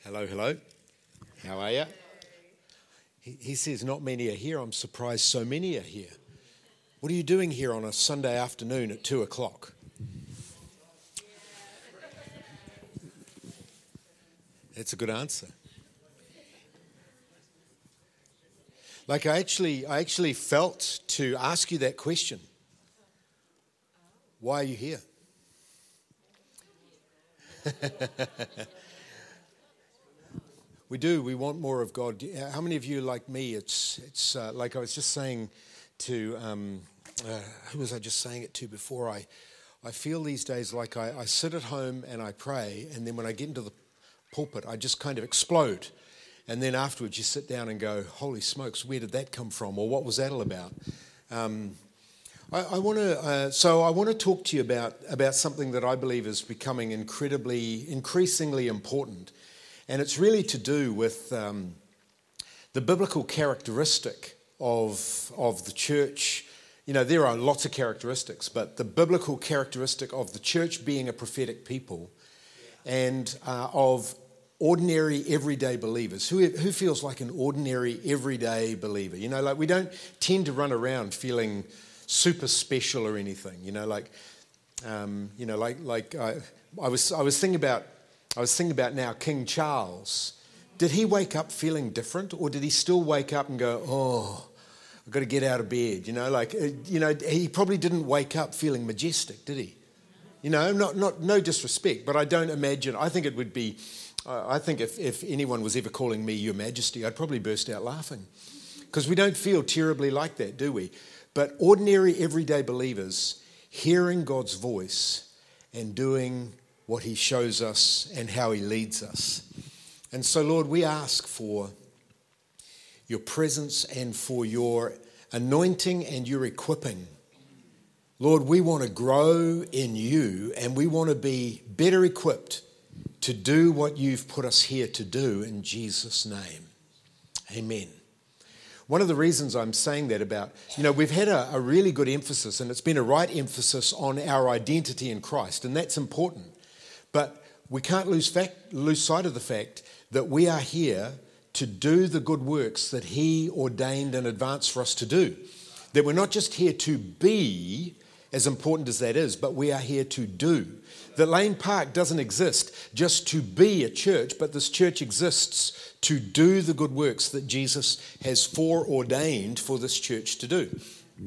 Hello, hello. How are you? He says not many are here. I'm surprised so many are here. What are you doing here on a Sunday afternoon at 2 o'clock? That's a good answer. Like I actually felt to ask you that question. Why are you here? We do. We want more of God. How many of you, like me, it's like I was just saying to, who was I just saying it to before? I feel these days like I sit at home and I pray, and then when I get into the pulpit, I just kind of explode. And then afterwards you sit down and go, holy smokes, where did that come from? Or what was that all about? I want to talk to you about something that I believe is becoming increasingly important. And it's really to do with the biblical characteristic of the church. You know, there are lots of characteristics, but the biblical characteristic of the church being a prophetic people and of ordinary, everyday believers. Who feels like an ordinary, everyday believer? You know, like we don't tend to run around feeling super special or anything. You know, I was thinking about now King Charles. Did he wake up feeling different, or did he still wake up and go, oh, I've got to get out of bed? You know, he probably didn't wake up feeling majestic, did he? You know, no disrespect, but I don't imagine. I think it would be. I think if anyone was ever calling me Your Majesty, I'd probably burst out laughing, because we don't feel terribly like that, do we? But ordinary, everyday believers hearing God's voice and doing what he shows us and how he leads us. And so, Lord, we ask for your presence and for your anointing and your equipping. Lord, we want to grow in you, and we want to be better equipped to do what you've put us here to do in Jesus' name. Amen. One of the reasons I'm saying that about, you know, we've had a really good emphasis, and it's been a right emphasis on our identity in Christ, and that's important. But we can't lose sight of the fact that we are here to do the good works that he ordained in advance for us to do. That we're not just here to be, as important as that is, but we are here to do. That Lane Park doesn't exist just to be a church, but this church exists to do the good works that Jesus has foreordained for this church to do.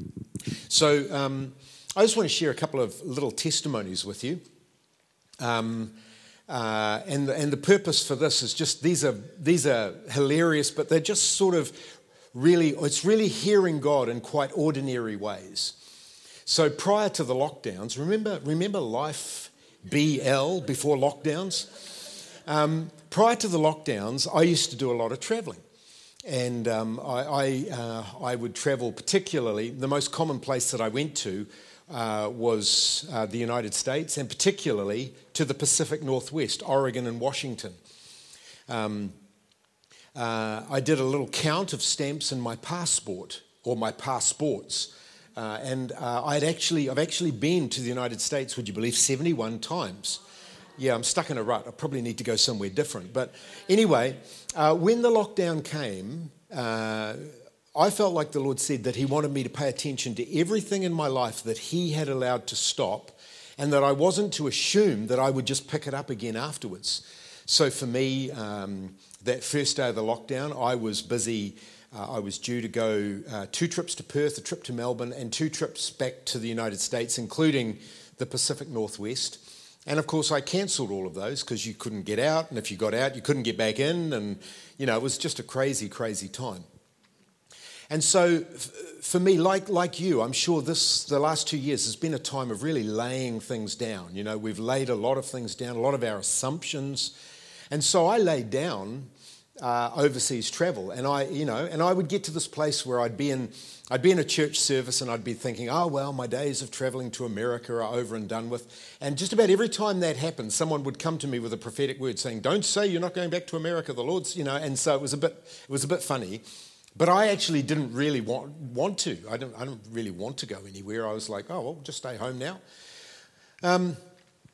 So I just want to share a couple of little testimonies with you. And the purpose for this is just these are hilarious, but they're just sort of it's really hearing God in quite ordinary ways. So prior to the lockdowns, remember Life BL before lockdowns? Prior to the lockdowns, I used to do a lot of travelling, and I would travel. Particularly, the most common place that I went to was the United States, and particularly to the Pacific Northwest, Oregon and Washington. I did a little count of stamps in my passport, or my passports, and I've actually been to the United States, would you believe, 71 times. Yeah, I'm stuck in a rut. I probably need to go somewhere different. But anyway, when the lockdown came, I felt like the Lord said that he wanted me to pay attention to everything in my life that he had allowed to stop, and that I wasn't to assume that I would just pick it up again afterwards. So for me, that first day of the lockdown, I was busy. I was due to go 2 trips to Perth, a trip to Melbourne, and 2 trips back to the United States, including the Pacific Northwest. And of course, I cancelled all of those because you couldn't get out, and if you got out, you couldn't get back in, and you know, it was just a crazy, crazy time. And so, for me, like you, I'm sure the last 2 years has been a time of really laying things down. You know, we've laid a lot of things down, a lot of our assumptions, and so I laid down overseas travel, and I would get to this place where I'd be in a church service, and I'd be thinking, oh well, my days of traveling to America are over and done with. And just about every time that happened, someone would come to me with a prophetic word saying, "Don't say you're not going back to America. The Lord's," you know. And so it was a bit funny. But I actually didn't really want to. I don't really want to go anywhere. I was like, oh, well, just stay home now.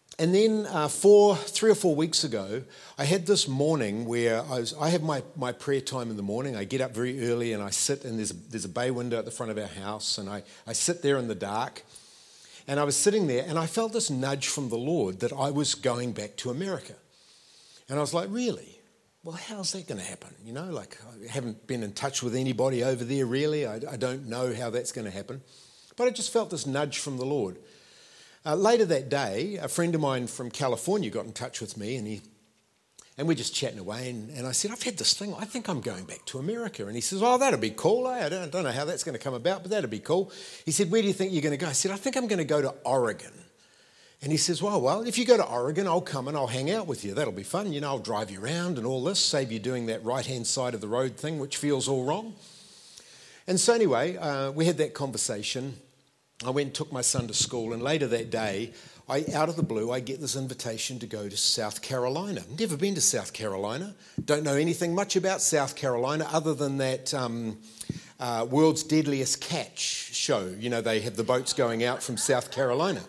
And then 3 or 4 weeks ago, I had this morning where I have my prayer time in the morning. I get up very early and I sit, and there's a bay window at the front of our house, and I sit there in the dark. And I was sitting there and I felt this nudge from the Lord that I was going back to America. And I was like, really? Well, how's that going to happen? You know, like, I haven't been in touch with anybody over there really. I don't know how that's going to happen. But I just felt this nudge from the Lord. Later that day, a friend of mine from California got in touch with me, and we're just chatting away, and I said, I've had this thing, I think I'm going back to America. And he says, oh, that'd be cool. I don't know how that's going to come about, but that'd be cool. He said, where do you think you're going to go? I said, I think I'm going to go to Oregon. And he says, well, if you go to Oregon, I'll come and I'll hang out with you. That'll be fun. You know, I'll drive you around and all this, save you doing that right-hand side of the road thing, which feels all wrong. And so anyway, we had that conversation. I went and took my son to school, and later that day, out of the blue, I get this invitation to go to South Carolina. Never been to South Carolina. Don't know anything much about South Carolina other than that World's Deadliest Catch show. You know, they have the boats going out from South Carolina.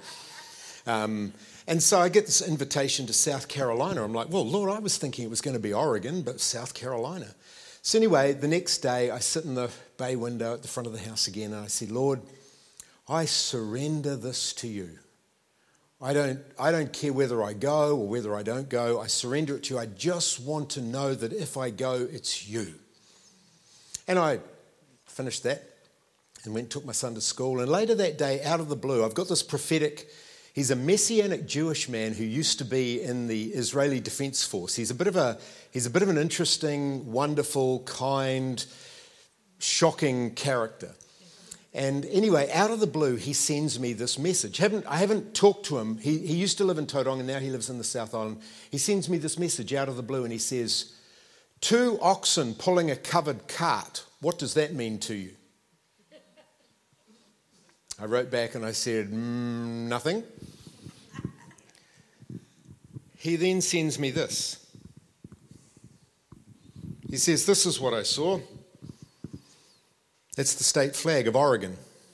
And so I get this invitation to South Carolina. I'm like, well, Lord, I was thinking it was going to be Oregon, but South Carolina. So anyway, the next day, I sit in the bay window at the front of the house again, and I said, Lord, I surrender this to you. I don't care whether I go or whether I don't go. I surrender it to you. I just want to know that if I go, it's you. And I finished that and went and took my son to school. And later that day, out of the blue, I've got this prophetic. He's a Messianic Jewish man who used to be in the Israeli Defense Force. He's a bit of an interesting, wonderful, kind, shocking character. And anyway, out of the blue, he sends me this message. I haven't talked to him. He used to live in Tauranga, now he lives in the South Island. He sends me this message out of the blue, and he says, 2 oxen pulling a covered cart. What does that mean to you? I wrote back and I said, nothing. He then sends me this. He says, this is what I saw. It's the state flag of Oregon.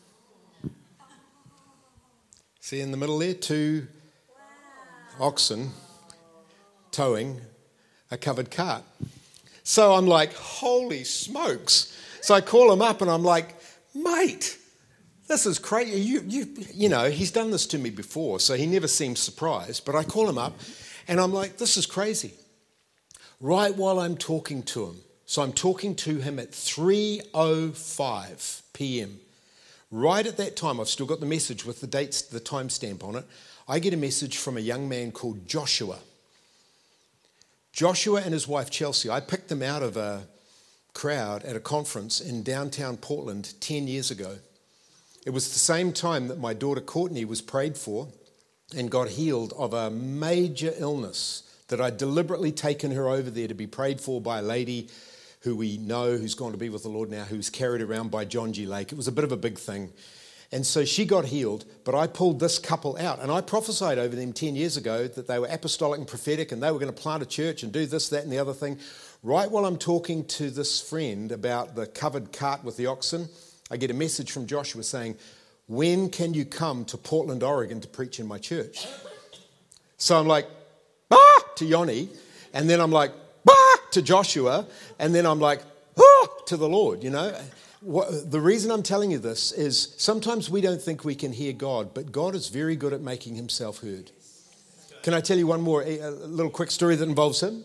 See in the middle there, 2 oxen towing a covered cart. So I'm like, holy smokes. So I call him up and I'm like, mate, this is crazy. You know, he's done this to me before, so he never seems surprised. But I call him up and I'm like, this is crazy. Right while I'm talking to him. So I'm talking to him at 3:05 p.m. Right at that time, I've still got the message with the dates, the timestamp on it. I get a message from a young man called Joshua. Joshua and his wife Chelsea, I picked them out of a crowd at a conference in downtown Portland 10 years ago. It was the same time that my daughter Courtney was prayed for and got healed of a major illness that I'd deliberately taken her over there to be prayed for by a lady who we know who's gone to be with the Lord now, who's carried around by John G. Lake. It was a bit of a big thing. And so she got healed, but I pulled this couple out. And I prophesied over them 10 years ago that they were apostolic and prophetic and they were going to plant a church and do this, that, and the other thing. Right while I'm talking to this friend about the covered cart with the oxen, I get a message from Joshua saying, when can you come to Portland, Oregon to preach in my church? So I'm like, to Yoni, and then I'm like, to Joshua, and then I'm like, to the Lord, you know. The reason I'm telling you this is sometimes we don't think we can hear God, but God is very good at making himself heard. Can I tell you one more, a little quick story that involves him?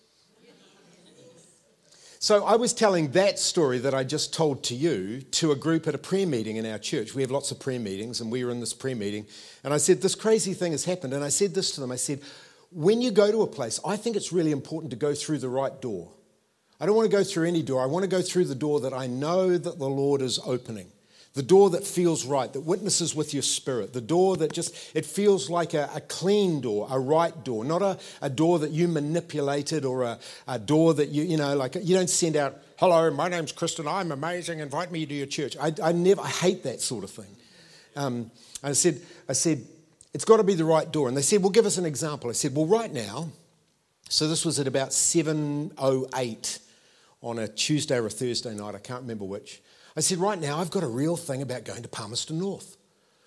So I was telling that story that I just told to you to a group at a prayer meeting in our church. We have lots of prayer meetings, and we were in this prayer meeting, and I said, this crazy thing has happened, and I said this to them. I said, when you go to a place, I think it's really important to go through the right door. I don't want to go through any door. I want to go through the door that I know that the Lord is opening. The door that feels right, that witnesses with your spirit. The door that it feels like a clean door, a right door. Not a door that you manipulated or a door that you don't send out, hello, my name's Kristen, I'm amazing, invite me to your church. I hate that sort of thing. I said, it's got to be the right door. And they said, well, give us an example. I said, well, right now, so this was at about 7:08 on a Tuesday or a Thursday night, I can't remember which. I said, right now, I've got a real thing about going to Palmerston North.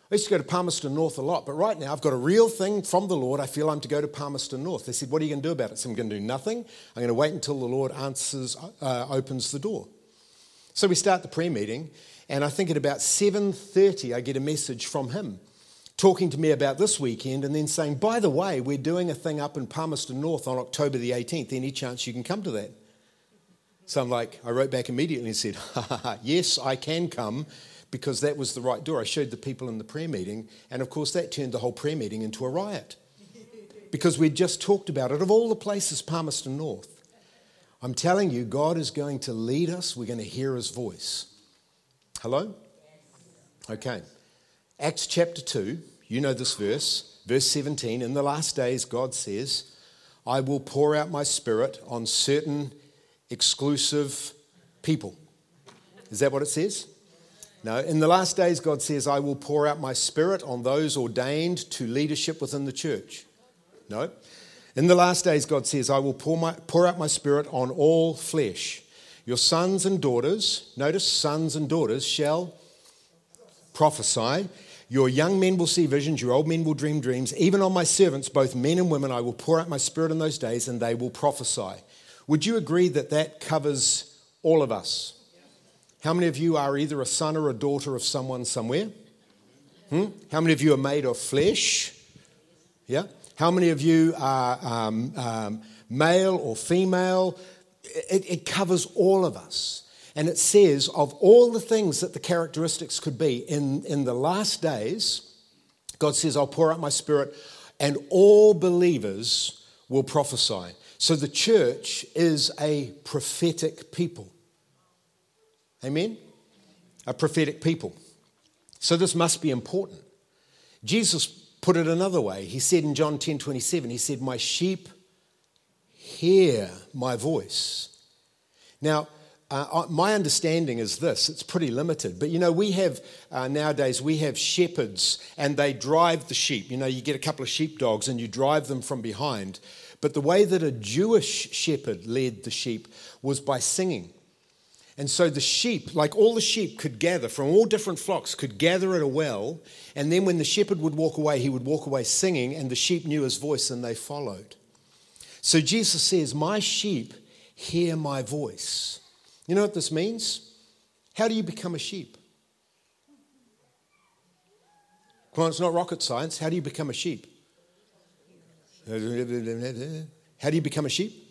I used to go to Palmerston North a lot, but right now I've got a real thing from the Lord. I feel I'm to go to Palmerston North. They said, what are you going to do about it? So I'm going to do nothing. I'm going to wait until the Lord opens the door. So we start the prayer meeting, and I think at about 7:30 I get a message from him talking to me about this weekend and then saying, by the way, we're doing a thing up in Palmerston North on October the 18th. Any chance you can come to that? So I wrote back immediately and said, yes, I can come, because that was the right door. I showed the people in the prayer meeting, and of course that turned the whole prayer meeting into a riot because we'd just talked about it. Of all the places, Palmerston North. I'm telling you, God is going to lead us. We're going to hear his voice. Hello? Okay. Acts chapter 2, you know this verse 17. In the last days, God says, I will pour out my spirit on certain exclusive people. Is that what it says? No. In the last days, God says, I will pour out my spirit on those ordained to leadership within the church. No. In the last days, God says, I will pour out my spirit on all flesh. Your sons and daughters, notice sons and daughters, shall prophesy. Your young men will see visions, your old men will dream dreams. Even on my servants, both men and women, I will pour out my spirit in those days, and they will prophesy. Would you agree that that covers all of us? How many of you are either a son or a daughter of someone somewhere? How many of you are made of flesh? Yeah. How many of you are male or female? It covers all of us. And it says of all the things that the characteristics could be, in the last days, God says, I'll pour out my spirit and all believers will prophesy. So the church is a prophetic people. Amen? A prophetic people. So this must be important. Jesus put it another way. He said in John 10:27, he said, my sheep hear my voice. Now, my understanding is this, it's pretty limited, but we have, nowadays we have shepherds and they drive the sheep. You get a couple of sheepdogs and you drive them from behind. But the way that a Jewish shepherd led the sheep was by singing. And so the sheep, like all the sheep could gather from all different flocks, could gather at a well. And then when the shepherd would walk away, he would walk away singing, and the sheep knew his voice and they followed. So Jesus says, my sheep hear my voice. You know what this means? How do you become a sheep? Come on, it's not rocket science. How do you become a sheep? How do you become a sheep?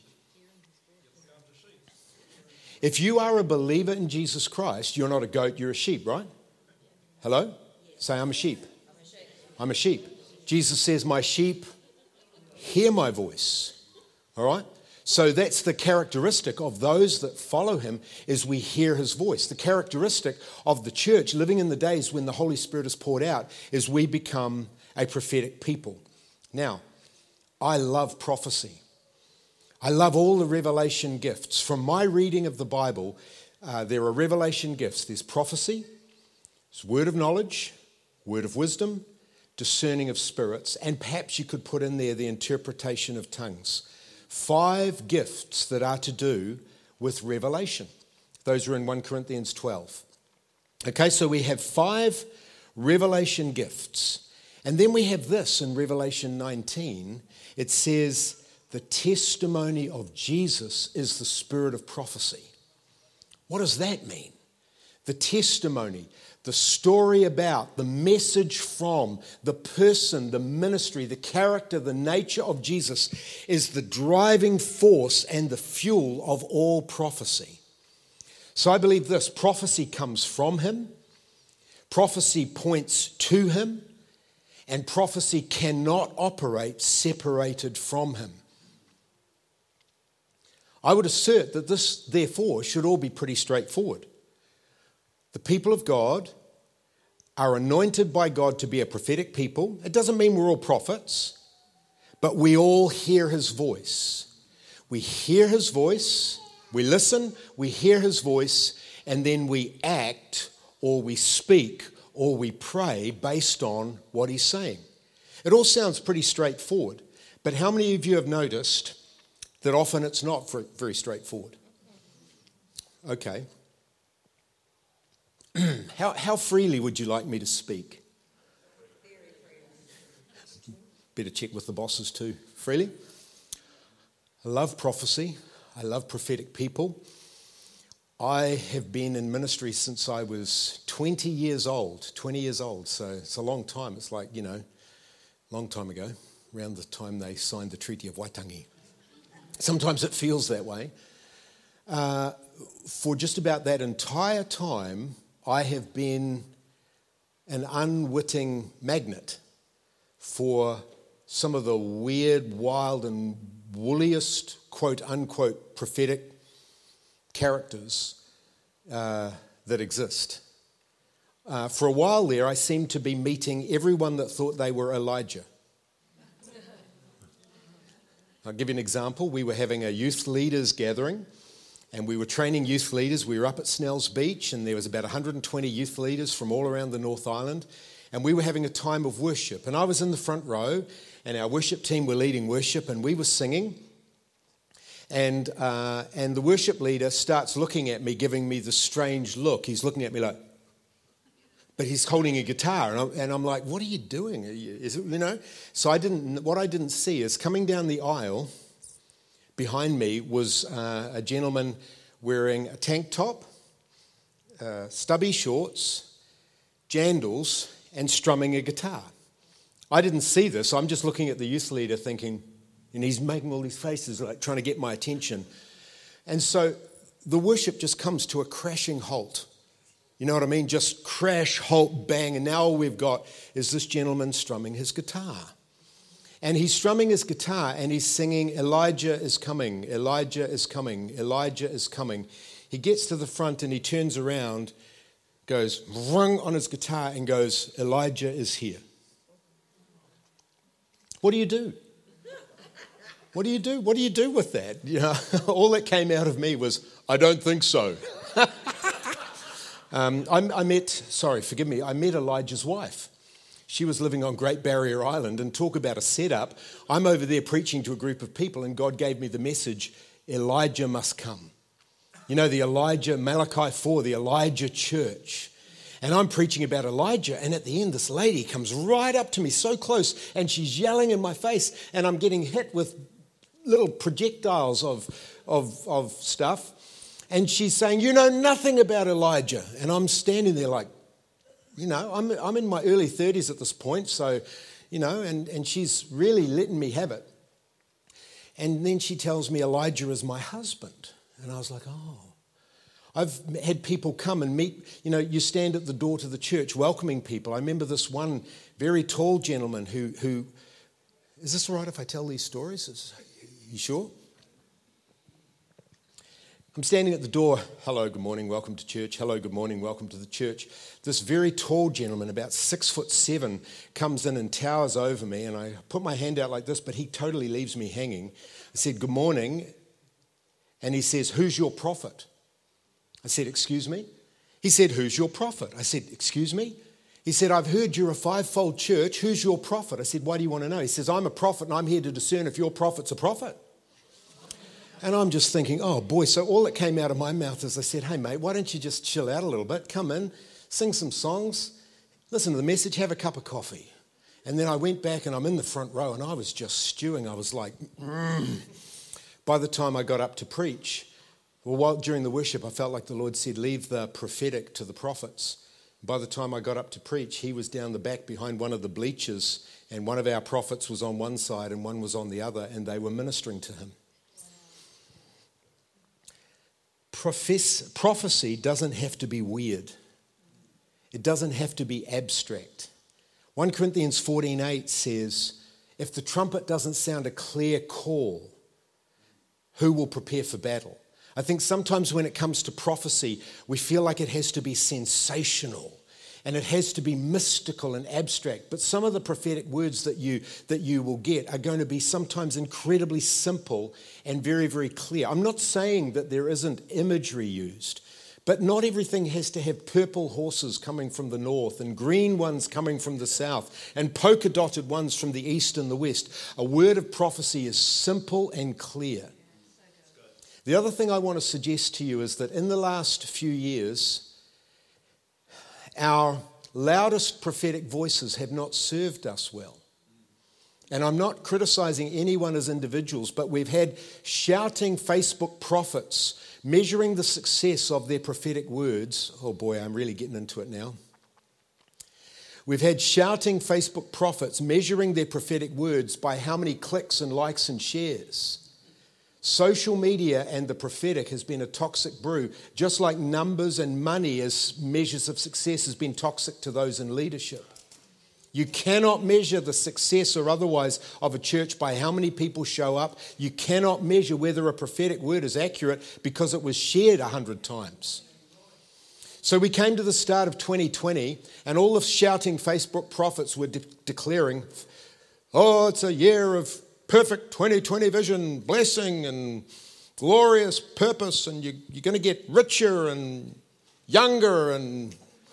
If you are a believer in Jesus Christ, you're not a goat, you're a sheep, right? Hello? Say, I'm a sheep. I'm a sheep. Jesus says, my sheep hear my voice. All right? So that's the characteristic of those that follow him, is we hear his voice. The characteristic of the church living in the days when the Holy Spirit is poured out is we become a prophetic people. Now, I love prophecy. I love all the revelation gifts. From my reading of the Bible, there are revelation gifts. There's prophecy, there's word of knowledge, word of wisdom, discerning of spirits, and perhaps you could put in there the interpretation of tongues. 5 gifts that are to do with revelation. Those are in 1 Corinthians 12. Okay, so we have 5 revelation gifts. And then we have this in Revelation 19. It says, the testimony of Jesus is the spirit of prophecy. What does that mean? The testimony, the story about, the message from, the person, the ministry, the character, the nature of Jesus is the driving force and the fuel of all prophecy. So I believe this, prophecy comes from him, prophecy points to him, and prophecy cannot operate separated from him. I would assert that this, therefore, should all be pretty straightforward. The people of God are anointed by God to be a prophetic people. It doesn't mean we're all prophets, but we all hear his voice. We hear his voice, we listen, we hear his voice, and then we act or we speak or we pray based on what he's saying. It all sounds pretty straightforward, but how many of you have noticed that often it's not very straightforward? Okay. How freely would you like me to speak? better check with the bosses too, freely. I love prophecy. I love prophetic people. I have been in ministry since I was 20 years old, so it's a long time. It's like, long time ago, around the time they signed the Treaty of Waitangi. Sometimes it feels that way. For just about that entire time, I have been an unwitting magnet for some of the weird, wild, and wooliest, quote-unquote, prophetic characters that exist. For a while there, I seemed to be meeting everyone that thought they were Elijah. I'll give you an example. We were having a youth leaders gathering, and we were training youth leaders. We were up at Snells Beach, and there was about 120 youth leaders from all around the North Island, and we were having a time of worship. And I was in the front row, and our worship team were leading worship, and we were singing. And the worship leader starts looking at me, giving me the strange look. He's looking at me like, but he's holding a guitar, and I'm like, what are you doing? So what I didn't see is coming down the aisle behind me was a gentleman wearing a tank top, stubby shorts, jandals, and strumming a guitar. I didn't see this, so I'm just looking at the youth leader thinking, and he's making all these faces like trying to get my attention. And so the worship just comes to a crashing halt. You know what I mean? Just crash, halt, bang. And now all we've got is this gentleman strumming his guitar. And he's strumming his guitar and he's singing, Elijah is coming, Elijah is coming, Elijah is coming. He gets to the front and he turns around, goes rung on his guitar and goes, Elijah is here. What do you do? What do you do? What do you do with that? All that came out of me was, I don't think so. I met Elijah's wife. She was living on Great Barrier Island, and talk about a setup. I'm over there preaching to a group of people, and God gave me the message, Elijah must come. The Elijah, Malachi 4, the Elijah church. And I'm preaching about Elijah, and at the end, this lady comes right up to me, so close, and she's yelling in my face, and I'm getting hit with little projectiles of stuff. And she's saying, you know nothing about Elijah. And I'm standing there like, I'm in my early 30s at this point. So, and she's really letting me have it. And then she tells me Elijah is my husband. And I was like, oh. I've had people come and meet, you stand at the door to the church welcoming people. I remember this one very tall gentleman who is this all right if I tell these stories? You sure? I'm standing at the door, hello, good morning, welcome to church, hello, good morning, welcome to the church. This very tall gentleman, about 6'7", comes in and towers over me, and I put my hand out like this, but he totally leaves me hanging. I said, good morning, and he says, who's your prophet? I said, excuse me? He said, who's your prophet? I said, excuse me? He said, I've heard you're a fivefold church, who's your prophet? I said, why do you want to know? He says, I'm a prophet, and I'm here to discern if your prophet's a prophet. And I'm just thinking, oh boy, so all that came out of my mouth is I said, hey mate, why don't you just chill out a little bit, come in, sing some songs, listen to the message, have a cup of coffee. And then I went back and I'm in the front row and I was just stewing. I was like, By the time I got up to preach, during the worship, I felt like the Lord said, leave the prophetic to the prophets. By the time I got up to preach, he was down the back behind one of the bleachers, and one of our prophets was on one side and one was on the other, and they were ministering to him. Prophecy doesn't have to be weird. It doesn't have to be abstract. 1 Corinthians 14:8 says, if the trumpet doesn't sound a clear call, who will prepare for battle? I think sometimes when it comes to prophecy, we feel like it has to be sensational and it has to be mystical and abstract. But some of the prophetic words that you will get are going to be sometimes incredibly simple and very, very clear. I'm not saying that there isn't imagery used, but not everything has to have purple horses coming from the north and green ones coming from the south and polka dotted ones from the east and the west. A word of prophecy is simple and clear. The other thing I want to suggest to you is that in the last few years, our loudest prophetic voices have not served us well. And I'm not criticizing anyone as individuals, but we've had shouting Facebook prophets measuring the success of their prophetic words. Oh boy, I'm really getting into it now. We've had shouting Facebook prophets measuring their prophetic words by how many clicks and likes and shares. Social media and the prophetic has been a toxic brew, just like numbers and money as measures of success has been toxic to those in leadership. You cannot measure the success or otherwise of a church by how many people show up. You cannot measure whether a prophetic word is accurate because it was shared 100 times. So we came to the start of 2020 and all the shouting Facebook prophets were declaring, oh, it's a year of perfect 2020 vision, blessing and glorious purpose, and you're going to get richer and younger and...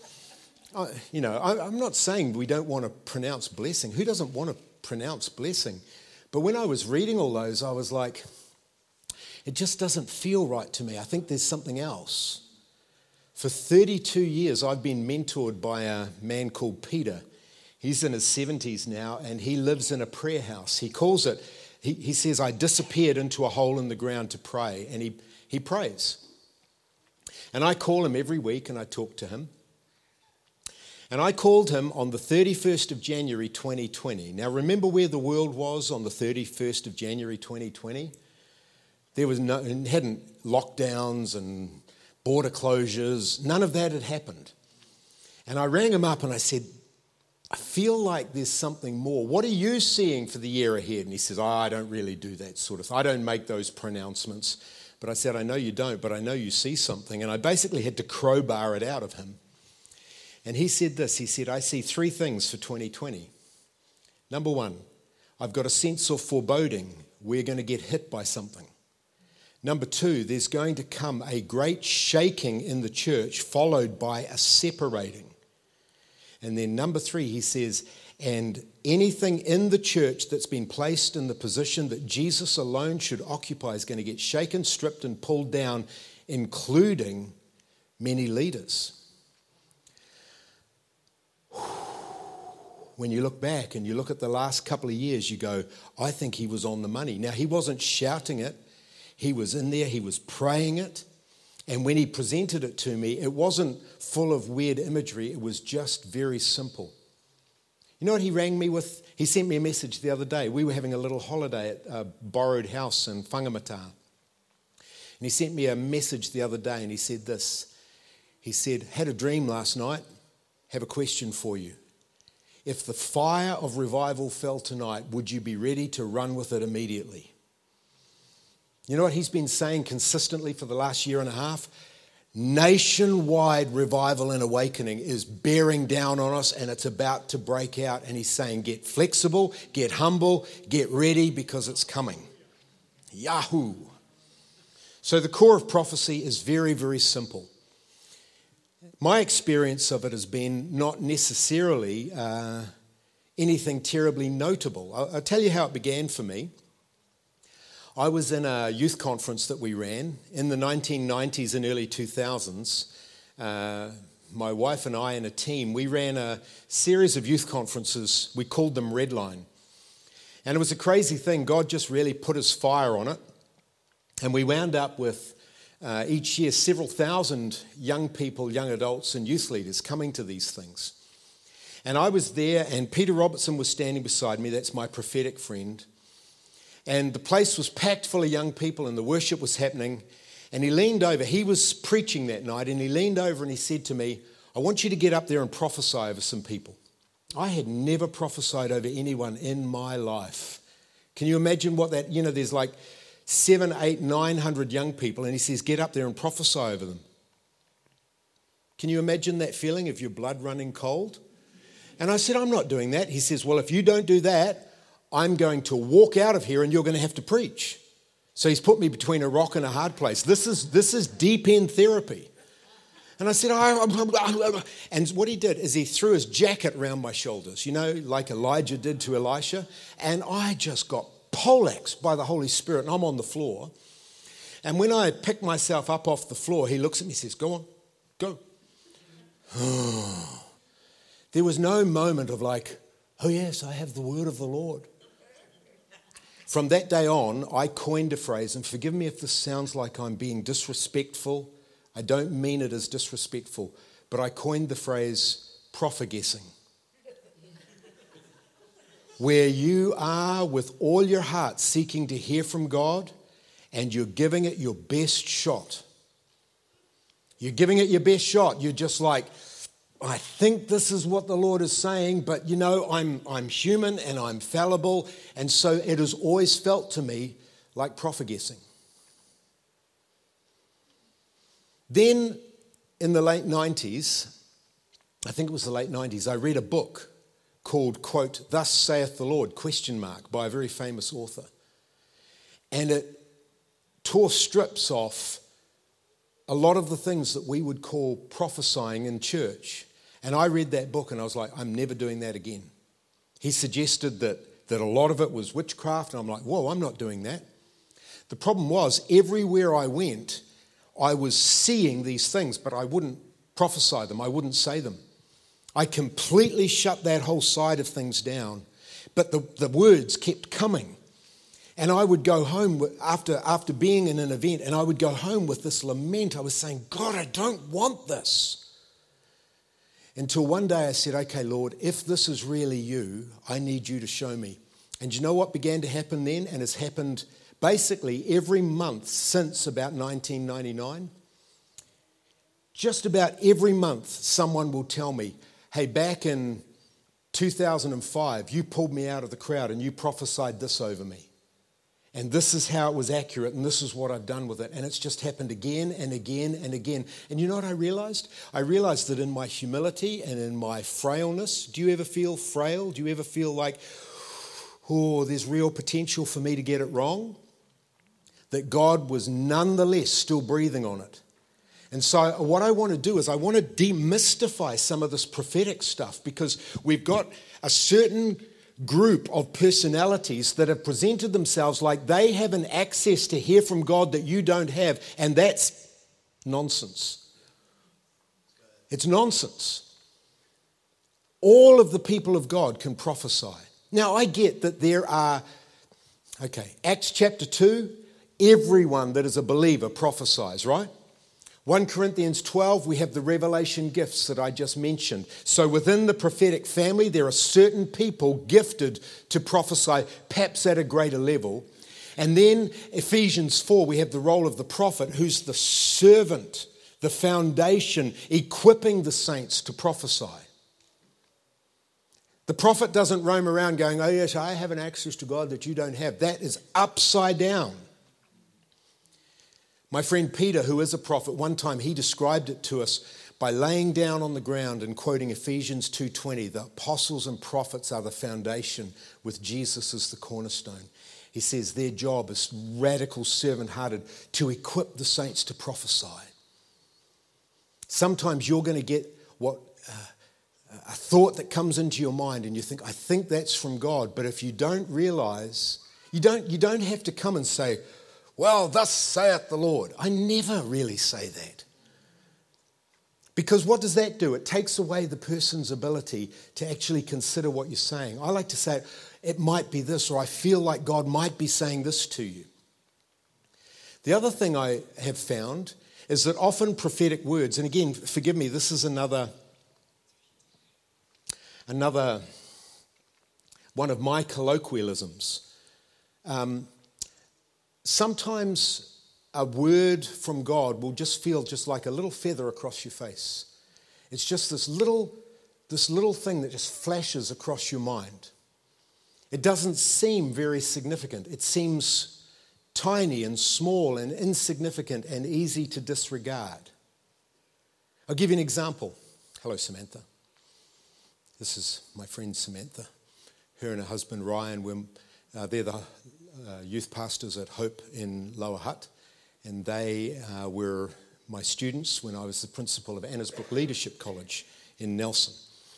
I'm not saying we don't want to pronounce blessing. Who doesn't want to pronounce blessing? But when I was reading all those, I was like, it just doesn't feel right to me. I think there's something else. For 32 years, I've been mentored by a man called Peter. He's in his 70s now, and he lives in a prayer house. He calls it, he says, I disappeared into a hole in the ground to pray, and he prays. And I call him every week, and I talk to him. And I called him on the 31st of January 2020. Now remember where the world was on the 31st of January 2020? There was hadn't lockdowns and border closures. None of that had happened. And I rang him up and I said, I feel like there's something more. What are you seeing for the year ahead? And he says, I don't really do that sort of thing. I don't make those pronouncements. But I said, I know you don't, but I know you see something. And I basically had to crowbar it out of him. And he said this, he said, I see three things for 2020. Number one, I've got a sense of foreboding. We're going to get hit by something. Number two, there's going to come a great shaking in the church followed by a separating. And then number three, he says, and anything in the church that's been placed in the position that Jesus alone should occupy is going to get shaken, stripped, and pulled down, including many leaders. When you look back and you look at the last couple of years, you go, I think he was on the money. Now, he wasn't shouting it. He was in there. He was praying it. And when he presented it to me, it wasn't full of weird imagery. It was just very simple. You know what he rang me with? He sent me a message the other day. We were having a little holiday at a borrowed house in Whangamata. And he sent me a message the other day and he said this. He said, had a dream last night. Have a question for you. If the fire of revival fell tonight, would you be ready to run with it immediately? You know what he's been saying consistently for the last year and a half? Nationwide revival and awakening is bearing down on us and it's about to break out. And he's saying, get flexible, get humble, get ready because it's coming. Yahoo! So the core of prophecy is very, very simple. My experience of it has been not necessarily anything terribly notable. I'll tell you how it began for me. I was in a youth conference that we ran in the 1990s and early 2000s. My wife and I and a team, we ran a series of youth conferences. We called them Redline. And it was a crazy thing. God just really put his fire on it. And we wound up with each year several thousand young people, young adults and youth leaders coming to these things. And I was there and Peter Robertson was standing beside me. That's my prophetic friend. And the place was packed full of young people and the worship was happening. And he leaned over. He was preaching that night and he leaned over and he said to me, I want you to get up there and prophesy over some people. I had never prophesied over anyone in my life. Can you imagine what that, there's like 700, 800, 900 young people and he says, get up there and prophesy over them. Can you imagine that feeling of your blood running cold? And I said, I'm not doing that. He says, well, if you don't do that, I'm going to walk out of here and you're going to have to preach. So he's put me between a rock and a hard place. This is deep end therapy. And I said, and what he did is he threw his jacket around my shoulders, like Elijah did to Elisha. And I just got poleaxed by the Holy Spirit and I'm on the floor. And when I picked myself up off the floor, he looks at me and says, go on, go. There was no moment of like, oh yes, I have the word of the Lord. From that day on, I coined a phrase, and forgive me if this sounds like I'm being disrespectful. I don't mean it as disrespectful, but I coined the phrase propheguessing. Where you are with all your heart seeking to hear from God, and you're giving it your best shot. You're giving it your best shot. You're just like, I think this is what the Lord is saying, but you know, I'm human and I'm fallible, and so it has always felt to me like propheguessing. Then in the late 90s, I think it was the late 90s, I read a book called, quote, "Thus saith the Lord," ? By a very famous author. And it tore strips off a lot of the things that we would call prophesying in church. And I read that book and I was like, I'm never doing that again. He suggested that a lot of it was witchcraft, and I'm like, whoa, I'm not doing that. The problem was, everywhere I went, I was seeing these things, but I wouldn't prophesy them, I wouldn't say them. I completely shut that whole side of things down, but the words kept coming. And I would go home after being in an event, and I would go home with this lament. I was saying, God, I don't want this. Until one day I said, okay, Lord, if this is really you, I need you to show me. And you know what began to happen then, and has happened basically every month since about 1999? Just about every month someone will tell me, hey, back in 2005, you pulled me out of the crowd and you prophesied this over me. And this is how it was accurate, and this is what I've done with it. And it's just happened again and again and again. And you know what I realized? I realized that in my humility and in my frailness, do you ever feel frail? Do you ever feel like, oh, there's real potential for me to get it wrong? That God was nonetheless still breathing on it. And so what I want to do is I want to demystify some of this prophetic stuff, because we've got a certain group of personalities that have presented themselves like they have an access to hear from God that you don't have, and that's nonsense. It's nonsense. All of the people of God can prophesy. Now, I get that there are, Acts chapter 2, everyone that is a believer prophesies, right? 1 Corinthians 12, we have the revelation gifts that I just mentioned. So within the prophetic family, there are certain people gifted to prophesy, perhaps at a greater level. And then Ephesians 4, we have the role of the prophet, who's the servant, the foundation, equipping the saints to prophesy. The prophet doesn't roam around going, oh yes, I have an access to God that you don't have. That is upside down. My friend Peter, who is a prophet, one time he described it to us by laying down on the ground and quoting Ephesians 2:20, the apostles and prophets are the foundation with Jesus as the cornerstone. He says their job is radical, servant-hearted, to equip the saints to prophesy. Sometimes you're going to get a thought that comes into your mind and you think, I think that's from God. But if you don't realize, you don't have to come and say, well, thus saith the Lord. I never really say that. Because what does that do? It takes away the person's ability to actually consider what you're saying. I like to say, it might be this, or I feel like God might be saying this to you. The other thing I have found is that often prophetic words, and again, forgive me, this is another one of my colloquialisms. Sometimes a word from God will just feel just like a little feather across your face. It's just this little thing that just flashes across your mind. It doesn't seem very significant. It seems tiny and small and insignificant and easy to disregard. I'll give you an example. Hello, Samantha. This is my friend Samantha. Her and her husband Ryan, they're the youth pastors at Hope in Lower Hutt, and they were my students when I was the principal of Annesbrook Leadership College in Nelson.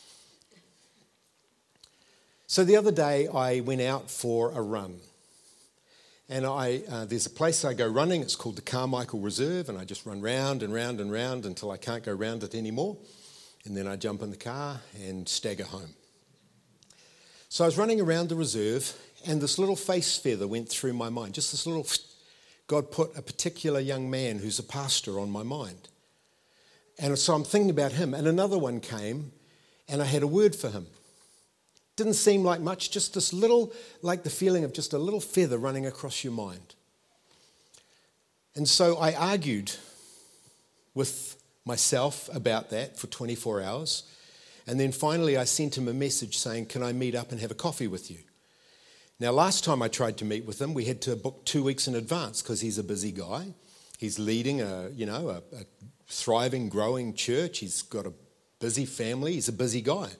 So the other day I went out for a run, and there's a place I go running, it's called the Carmichael Reserve, and I just run round and round and round until I can't go round it anymore, and then I jump in the car and stagger home. So I was running around the reserve, and this little face feather went through my mind. Just this little, God put a particular young man who's a pastor on my mind. And so I'm thinking about him. And another one came, and I had a word for him. Didn't seem like much, just this little, like the feeling of just a little feather running across your mind. And so I argued with myself about that for 24 hours. And then finally I sent him a message saying, can I meet up and have a coffee with you? Now, last time I tried to meet with him, we had to book 2 weeks in advance because he's a busy guy. He's leading a thriving, growing church. He's got a busy family. He's a busy guy.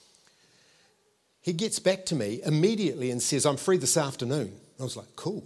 He gets back to me immediately and says, I'm free this afternoon. I was like, cool.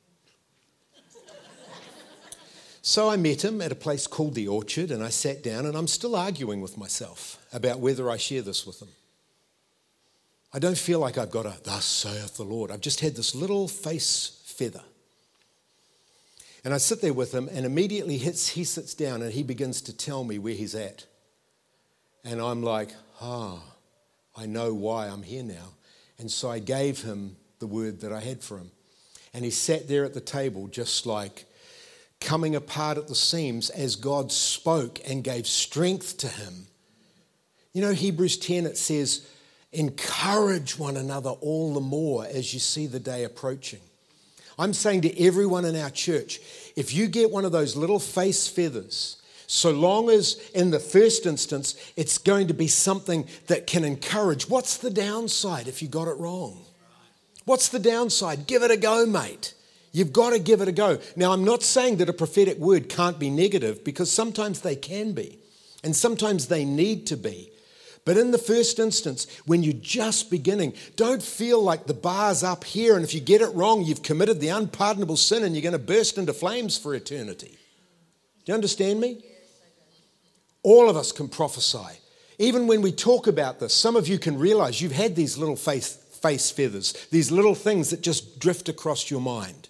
So I met him at a place called The Orchard, and I sat down, and I'm still arguing with myself about whether I share this with him. I don't feel like I've got a thus saith the Lord. I've just had this little face feather. And I sit there with him, and immediately he sits down and he begins to tell me where he's at. And I'm like, I know why I'm here now. And so I gave him the word that I had for him. And he sat there at the table just like coming apart at the seams as God spoke and gave strength to him. You know, Hebrews 10, it says, encourage one another all the more as you see the day approaching. I'm saying to everyone in our church, if you get one of those little face feathers, so long as in the first instance, it's going to be something that can encourage. What's the downside if you got it wrong? What's the downside? Give it a go, mate. You've got to give it a go. Now, I'm not saying that a prophetic word can't be negative, because sometimes they can be, and sometimes they need to be. But in the first instance, when you're just beginning, don't feel like the bar's up here, and if you get it wrong, you've committed the unpardonable sin and you're going to burst into flames for eternity. Do you understand me? All of us can prophesy. Even when we talk about this, some of you can realize you've had these little face feathers, these little things that just drift across your mind.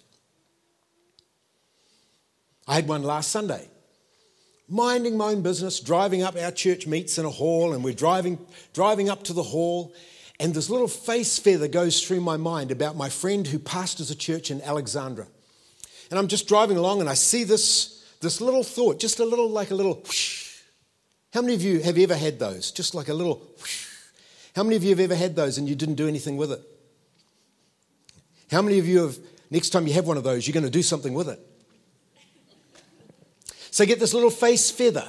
I had one last Sunday. Minding my own business, driving up, our church meets in a hall, and we're driving up to the hall, and this little face feather goes through my mind about my friend who pastors a church in Alexandra. And I'm just driving along, and I see this little thought, just a little whoosh. How many of you have ever had those? Just like a little whoosh. How many of you have ever had those and you didn't do anything with it? How many of you have, next time you have one of those, you're going to do something with it? So I get this little face feather.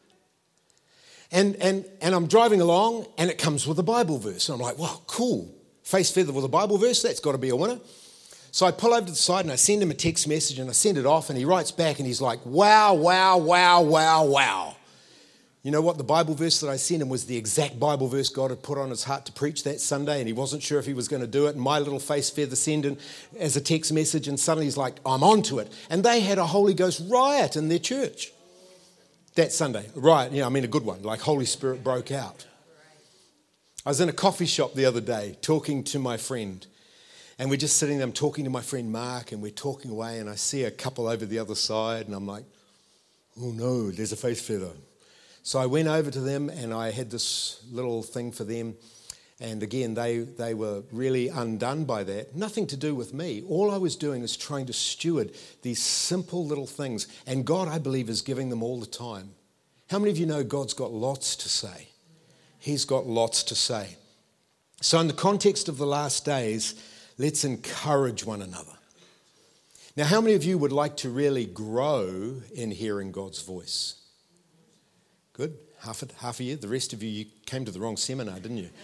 And I'm driving along, and it comes with a Bible verse. And I'm like, wow, cool. Face feather with a Bible verse, that's got to be a winner. So I pull over to the side, and I send him a text message, and I send it off, and he writes back, and he's like, wow, wow, wow, wow, wow. You know what? The Bible verse that I sent him was the exact Bible verse God had put on his heart to preach that Sunday, and he wasn't sure if he was going to do it. And my little face feather sent in as a text message, and suddenly he's like, I'm on to it. And they had a Holy Ghost riot in their church that Sunday. Riot, a good one, like Holy Spirit broke out. I was in a coffee shop the other day talking to my friend, and we're just sitting there, I'm talking to my friend Mark, and we're talking away, and I see a couple over the other side, and I'm like, oh no, there's a face feather. So I went over to them, and I had this little thing for them. And again, they were really undone by that. Nothing to do with me. All I was doing is trying to steward these simple little things. And God, I believe, is giving them all the time. How many of you know God's got lots to say? He's got lots to say. So in the context of the last days, let's encourage one another. Now, how many of you would like to really grow in hearing God's voice? Good. Half of you. The rest of you came to the wrong seminar, didn't you?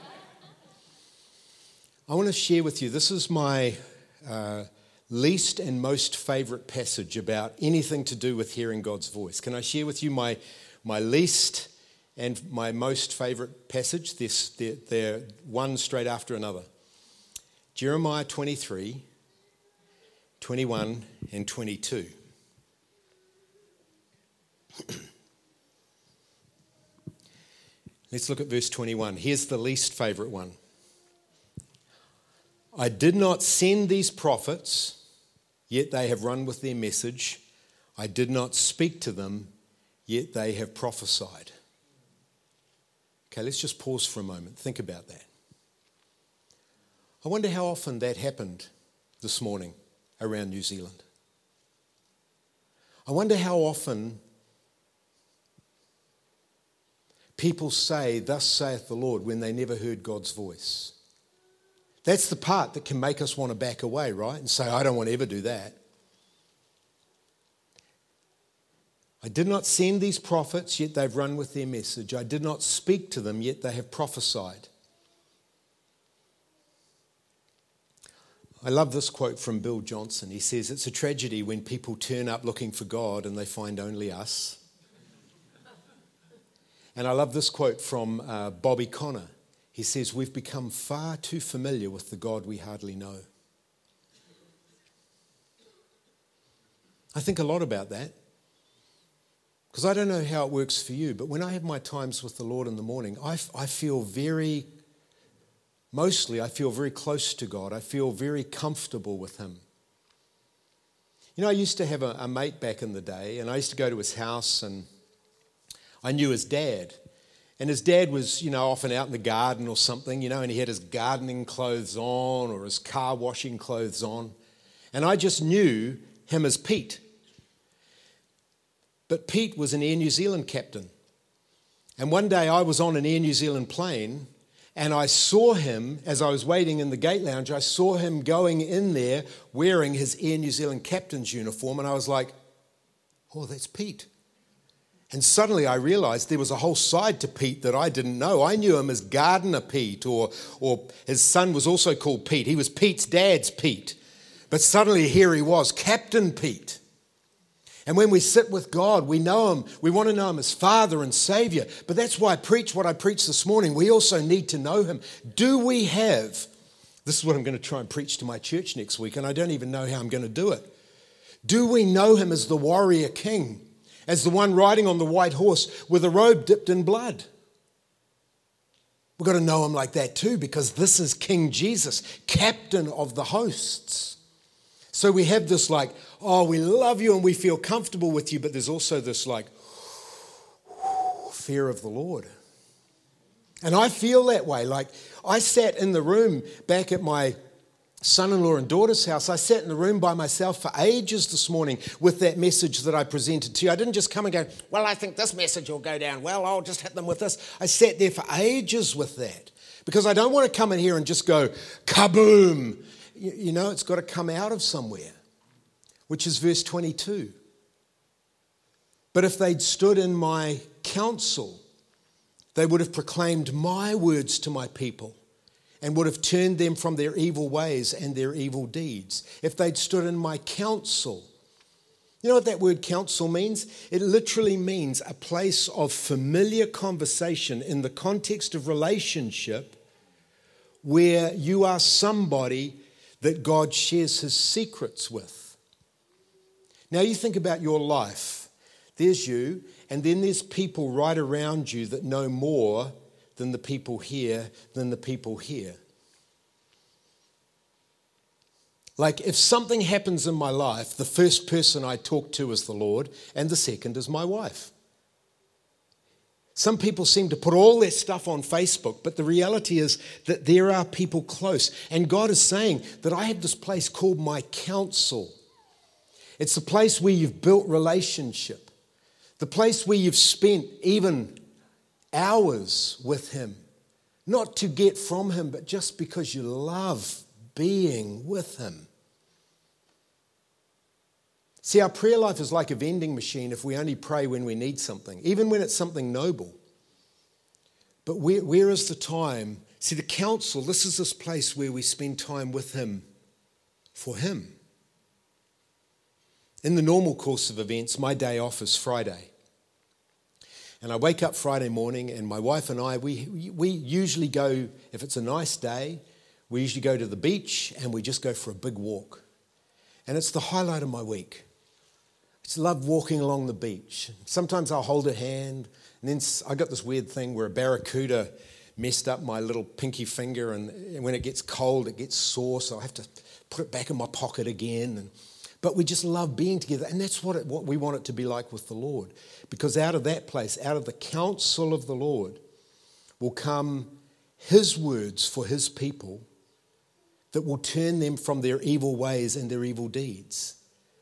I want to share with you, this is my least and most favourite passage about anything to do with hearing God's voice. Can I share with you my least and my most favourite passage? They're one straight after another. Jeremiah 23, 21 and 22. Let's look at verse 21. Here's the least favourite one. I did not send these prophets, yet they have run with their message. I did not speak to them, yet they have prophesied. Okay, let's just pause for a moment. Think about that. I wonder how often that happened this morning around New Zealand. I wonder how often people say, "Thus saith the Lord," when they never heard God's voice. That's the part that can make us want to back away, right? And say, "I don't want to ever do that." I did not send these prophets, yet they've run with their message. I did not speak to them, yet they have prophesied. I love this quote from Bill Johnson. He says, "It's a tragedy when people turn up looking for God and they find only us." And I love this quote from Bobby Connor. He says, "We've become far too familiar with the God we hardly know." I think a lot about that, because I don't know how it works for you, but when I have my times with the Lord in the morning, I feel very close to God. I feel very comfortable with him. You know, I used to have a mate back in the day, and I used to go to his house, and I knew his dad. And his dad was, often out in the garden or something, and he had his gardening clothes on or his car washing clothes on. And I just knew him as Pete. But Pete was an Air New Zealand captain. And one day I was on an Air New Zealand plane, and I saw him, as I was waiting in the gate lounge, I saw him going in there wearing his Air New Zealand captain's uniform, and I was like, "Oh, that's Pete." And suddenly I realized there was a whole side to Pete that I didn't know. I knew him as Gardener Pete, or his son was also called Pete. He was Pete's dad's Pete. But suddenly here he was, Captain Pete. And when we sit with God, we know him. We want to know him as Father and Savior. But that's why I preach what I preached this morning. We also need to know him. Do we have, this is what I'm going to try and preach to my church next week, and I don't even know how I'm going to do it. Do we know him as the warrior king, as the one riding on the white horse with a robe dipped in blood? We've got to know him like that too, because this is King Jesus, captain of the hosts. So we have this we love you and we feel comfortable with you, but there's also this fear of the Lord. And I feel that way. I sat in the room back at my son-in-law and daughter's house. I sat in the room by myself for ages this morning with that message that I presented to you. I didn't just come and go, "Well, I think this message will go down well, I'll just hit them with this." I sat there for ages with that, because I don't want to come in here and just go kaboom. It's got to come out of somewhere, which is verse 22. "But if they'd stood in my counsel, they would have proclaimed my words to my people and would have turned them from their evil ways and their evil deeds." If they'd stood in my counsel. You know what that word counsel means? It literally means a place of familiar conversation in the context of relationship, where you are somebody that God shares his secrets with. Now you think about your life. There's you, and then there's people right around you that know more than the people here, If something happens in my life, the first person I talk to is the Lord, and the second is my wife. Some people seem to put all their stuff on Facebook, but the reality is that there are people close. And God is saying that I have this place called my counsel. It's the place where you've built relationship, the place where you've spent even hours with him, not to get from him, but just because you love being with him. See, our prayer life is like a vending machine if we only pray when we need something, even when it's something noble. But where is the time? See, the counsel, this is this place where we spend time with him, for him. In the normal course of events, my day off is Friday. And I wake up Friday morning, and my wife and I, we usually go, if it's a nice day, we usually go to the beach and we just go for a big walk. And it's the highlight of my week. I just love walking along the beach. Sometimes I'll hold her hand, and then I got this weird thing where a barracuda messed up my little pinky finger, and when it gets cold, it gets sore, so I have to put it back in my pocket again. But we just love being together, and that's what we want it to be like with the Lord. Because out of that place, out of the counsel of the Lord, will come his words for his people, that will turn them from their evil ways and their evil deeds.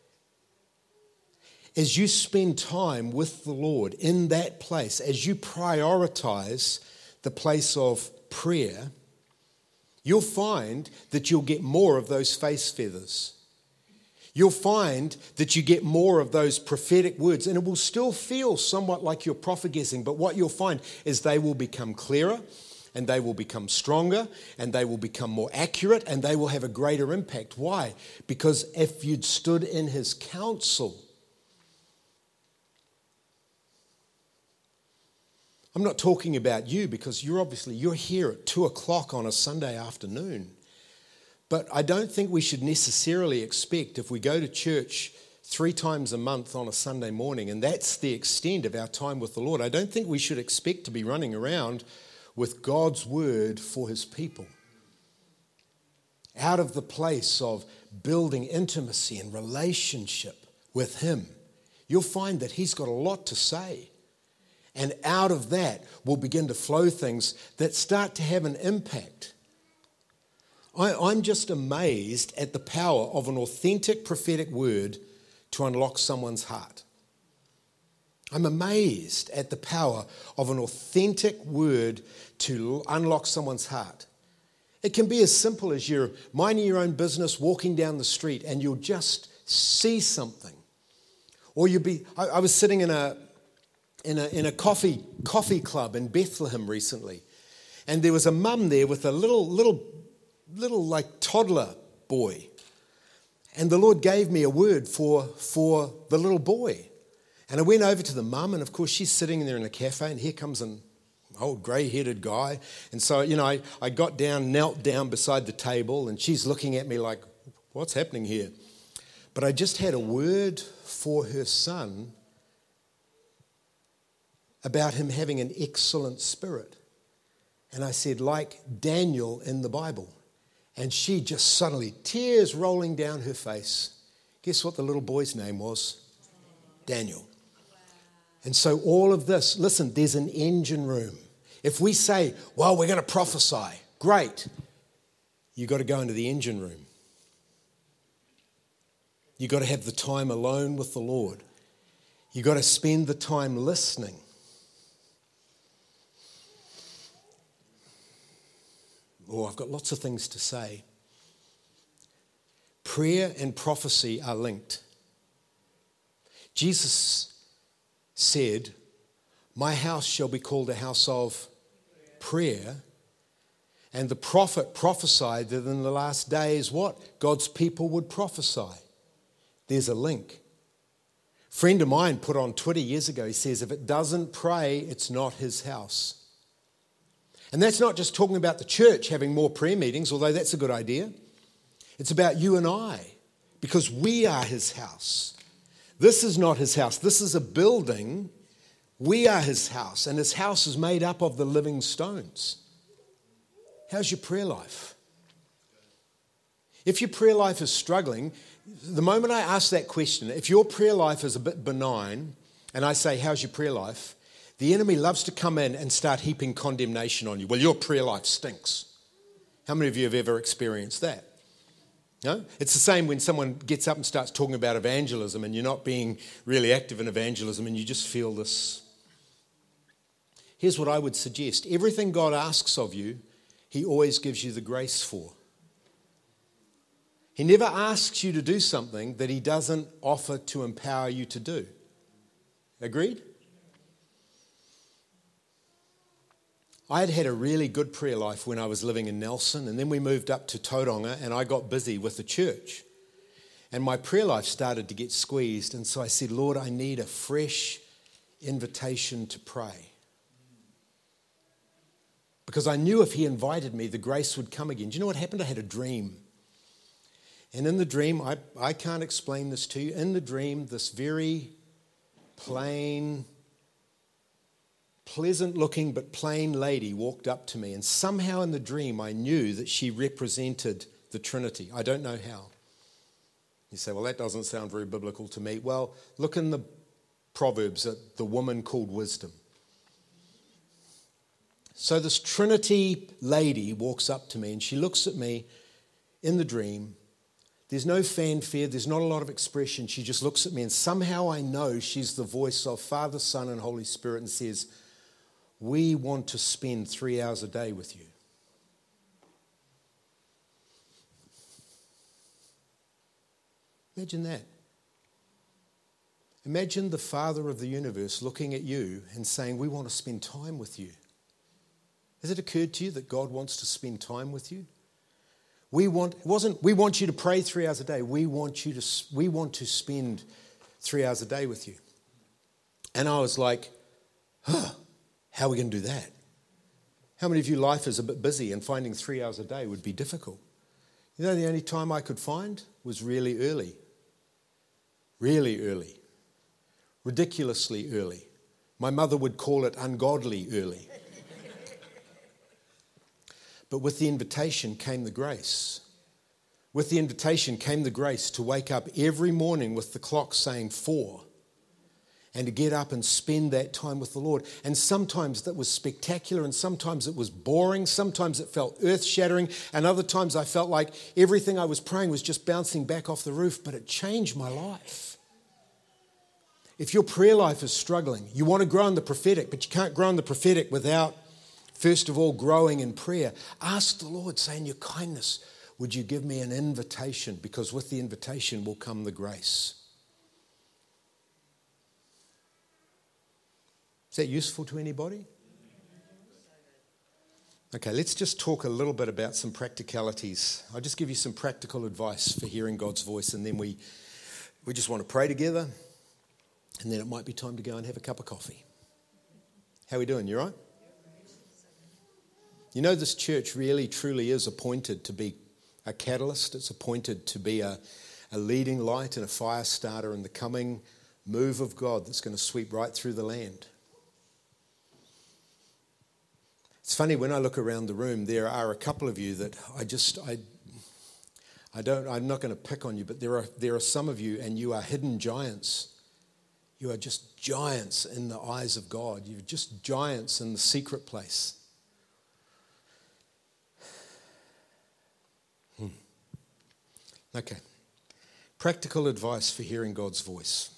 As you spend time with the Lord in that place, as you prioritize the place of prayer, you'll find that you'll get more of those face feathers. You'll find that you get more of those prophetic words, and it will still feel somewhat like you're prophesying, but what you'll find is they will become clearer, and they will become stronger, and they will become more accurate, and they will have a greater impact. Why? Because if you'd stood in his counsel, I'm not talking about you because you're here at 2:00 on a Sunday afternoon. But I don't think we should necessarily expect, if we go to church 3 times a month on a Sunday morning, and that's the extent of our time with the Lord, I don't think we should expect to be running around with God's word for his people. Out of the place of building intimacy and relationship with him, you'll find that he's got a lot to say. And out of that will begin to flow things that start to have an impact. I'm just amazed at the power of an authentic prophetic word to unlock someone's heart. I'm amazed at the power of an authentic word to unlock someone's heart. It can be as simple as you're minding your own business, walking down the street, and you'll just see something. Or I was sitting in a coffee club in Bethlehem recently, and there was a mum there with a little like toddler boy, and the Lord gave me a word for the little boy, and I went over to the mum, and of course she's sitting there in a cafe, and here comes an old grey-headed guy, and so I got down, knelt down beside the table, and she's looking at me like, what's happening here? But I just had a word for her son about him having an excellent spirit. And I said, like Daniel in the Bible. And she just suddenly, tears rolling down her face. Guess what the little boy's name was? Daniel. And so all of this, listen, there's an engine room. If we say, well, we're going to prophesy, great. You've got to go into the engine room. You've got to have the time alone with the Lord. You've got to spend the time listening. Oh, I've got lots of things to say. Prayer and prophecy are linked. Jesus said, my house shall be called a house of prayer. And the prophet prophesied that in the last days, what? God's people would prophesy. There's a link. A friend of mine put on Twitter years ago, he says, if it doesn't pray, it's not his house. And that's not just talking about the church having more prayer meetings, although that's a good idea. It's about you and I, because we are his house. This is not his house. This is a building. We are his house, and his house is made up of the living stones. How's your prayer life? If your prayer life is struggling, the moment I ask that question, if your prayer life is a bit benign, and I say, how's your prayer life? The enemy loves to come in and start heaping condemnation on you. Well, your prayer life stinks. How many of you have ever experienced that? No? It's the same when someone gets up and starts talking about evangelism and you're not being really active in evangelism and you just feel this. Here's what I would suggest. Everything God asks of you, he always gives you the grace for. He never asks you to do something that he doesn't offer to empower you to do. Agreed? I had a really good prayer life when I was living in Nelson, and then we moved up to Tauranga, and I got busy with the church. And my prayer life started to get squeezed, and so I said, Lord, I need a fresh invitation to pray. Because I knew if he invited me, the grace would come again. Do you know what happened? I had a dream. And in the dream, I can't explain this to you. In the dream, this very plain, pleasant-looking but plain lady walked up to me, and somehow in the dream I knew that she represented the Trinity. I don't know how. You say, well, that doesn't sound very biblical to me. Well, look in the Proverbs at the woman called wisdom. So this Trinity lady walks up to me, and she looks at me, in the dream. There's no fanfare, there's not a lot of expression. She just looks at me and somehow I know she's the voice of Father, Son, and Holy Spirit and says, we want to spend 3 hours a day with you. Imagine that. Imagine the Father of the universe looking at you and saying, we want to spend time with you. Has it occurred to you that God wants to spend time with you? We want you to pray 3 hours a day. We want to spend 3 hours a day with you. And I was like, how are we going to do that? How many of you life is a bit busy and finding 3 hours a day would be difficult? You know, the only time I could find was really early. Really early. Ridiculously early. My mother would call it ungodly early. But with the invitation came the grace. With the invitation came the grace to wake up every morning with the clock saying 4 and to get up and spend that time with the Lord. And sometimes that was spectacular and sometimes it was boring. Sometimes it felt earth-shattering and other times I felt like everything I was praying was just bouncing back off the roof, but it changed my life. If your prayer life is struggling, you want to grow in the prophetic, but you can't grow in the prophetic without first of all, growing in prayer. Ask the Lord, say in your kindness, would you give me an invitation? Because with the invitation will come the grace. Is that useful to anybody? Okay, let's just talk a little bit about some practicalities. I'll just give you some practical advice for hearing God's voice, and then we just want to pray together, and then it might be time to go and have a cup of coffee. How are we doing? You all right? You know, this church really, truly is appointed to be a catalyst. It's appointed to be a leading light and a fire starter in the coming move of God that's going to sweep right through the land. It's funny, when I look around the room, there are a couple of you that I'm not going to pick on you, but there are some of you, and you are hidden giants. You are just giants in the eyes of God. You're just giants in the secret place. Okay. Practical advice for hearing God's voice.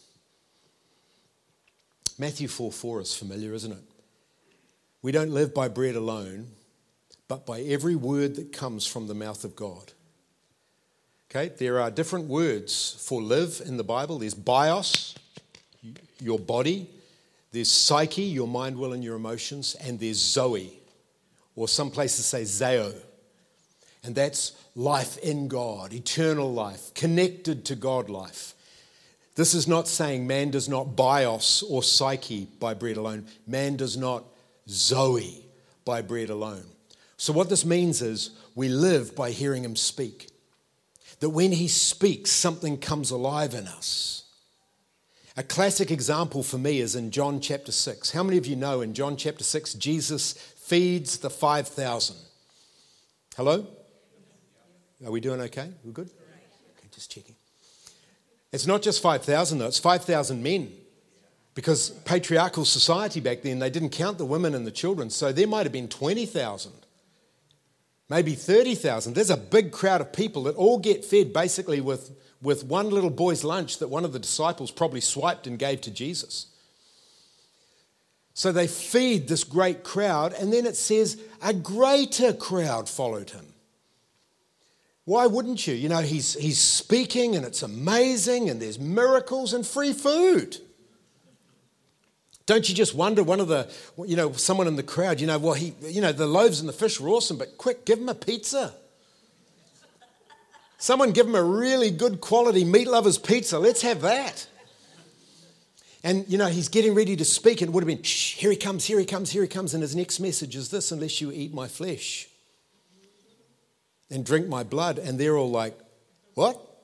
Matthew 4:4 is familiar, isn't it? We don't live by bread alone, but by every word that comes from the mouth of God. Okay, there are different words for live in the Bible. There's bios, your body. There's psyche, your mind, will, and your emotions. And there's zoe, or some places say zeo. And that's life in God, eternal life, connected to God life. This is not saying man does not bios or psyche by bread alone. Man does not zoe by bread alone. So what this means is we live by hearing him speak. That when he speaks, something comes alive in us. A classic example for me is in John chapter 6. How many of you know in John chapter 6, Jesus feeds the 5,000? Hello? Are we doing okay? We're good? Okay, just checking. It's not just 5,000 though, it's 5,000 men. Because patriarchal society back then, they didn't count the women and the children, so there might have been 20,000, maybe 30,000. There's a big crowd of people that all get fed basically with one little boy's lunch that one of the disciples probably swiped and gave to Jesus. So they feed this great crowd, and then it says a greater crowd followed him. Why wouldn't you? You know, he's speaking and it's amazing and there's miracles and free food. Don't you just wonder, someone in the crowd, the loaves and the fish were awesome, but quick, give him a pizza. Someone give him a really good quality meat lover's pizza. Let's have that. And, he's getting ready to speak and it would have been, shh, here he comes. And his next message is this: unless you eat my flesh and drink my blood. And they're all like, what? It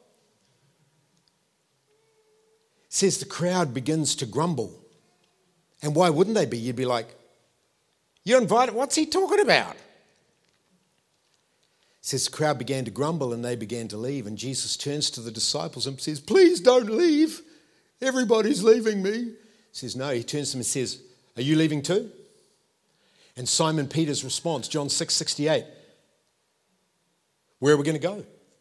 says the crowd begins to grumble. And why wouldn't they be? You'd be like, you're invited, what's he talking about? It says the crowd began to grumble and they began to leave. And Jesus turns to the disciples and says, please don't leave. Everybody's leaving me. He says, no. He turns to them and says, are you leaving too? And Simon Peter's response, John 6:68, where are we going to go?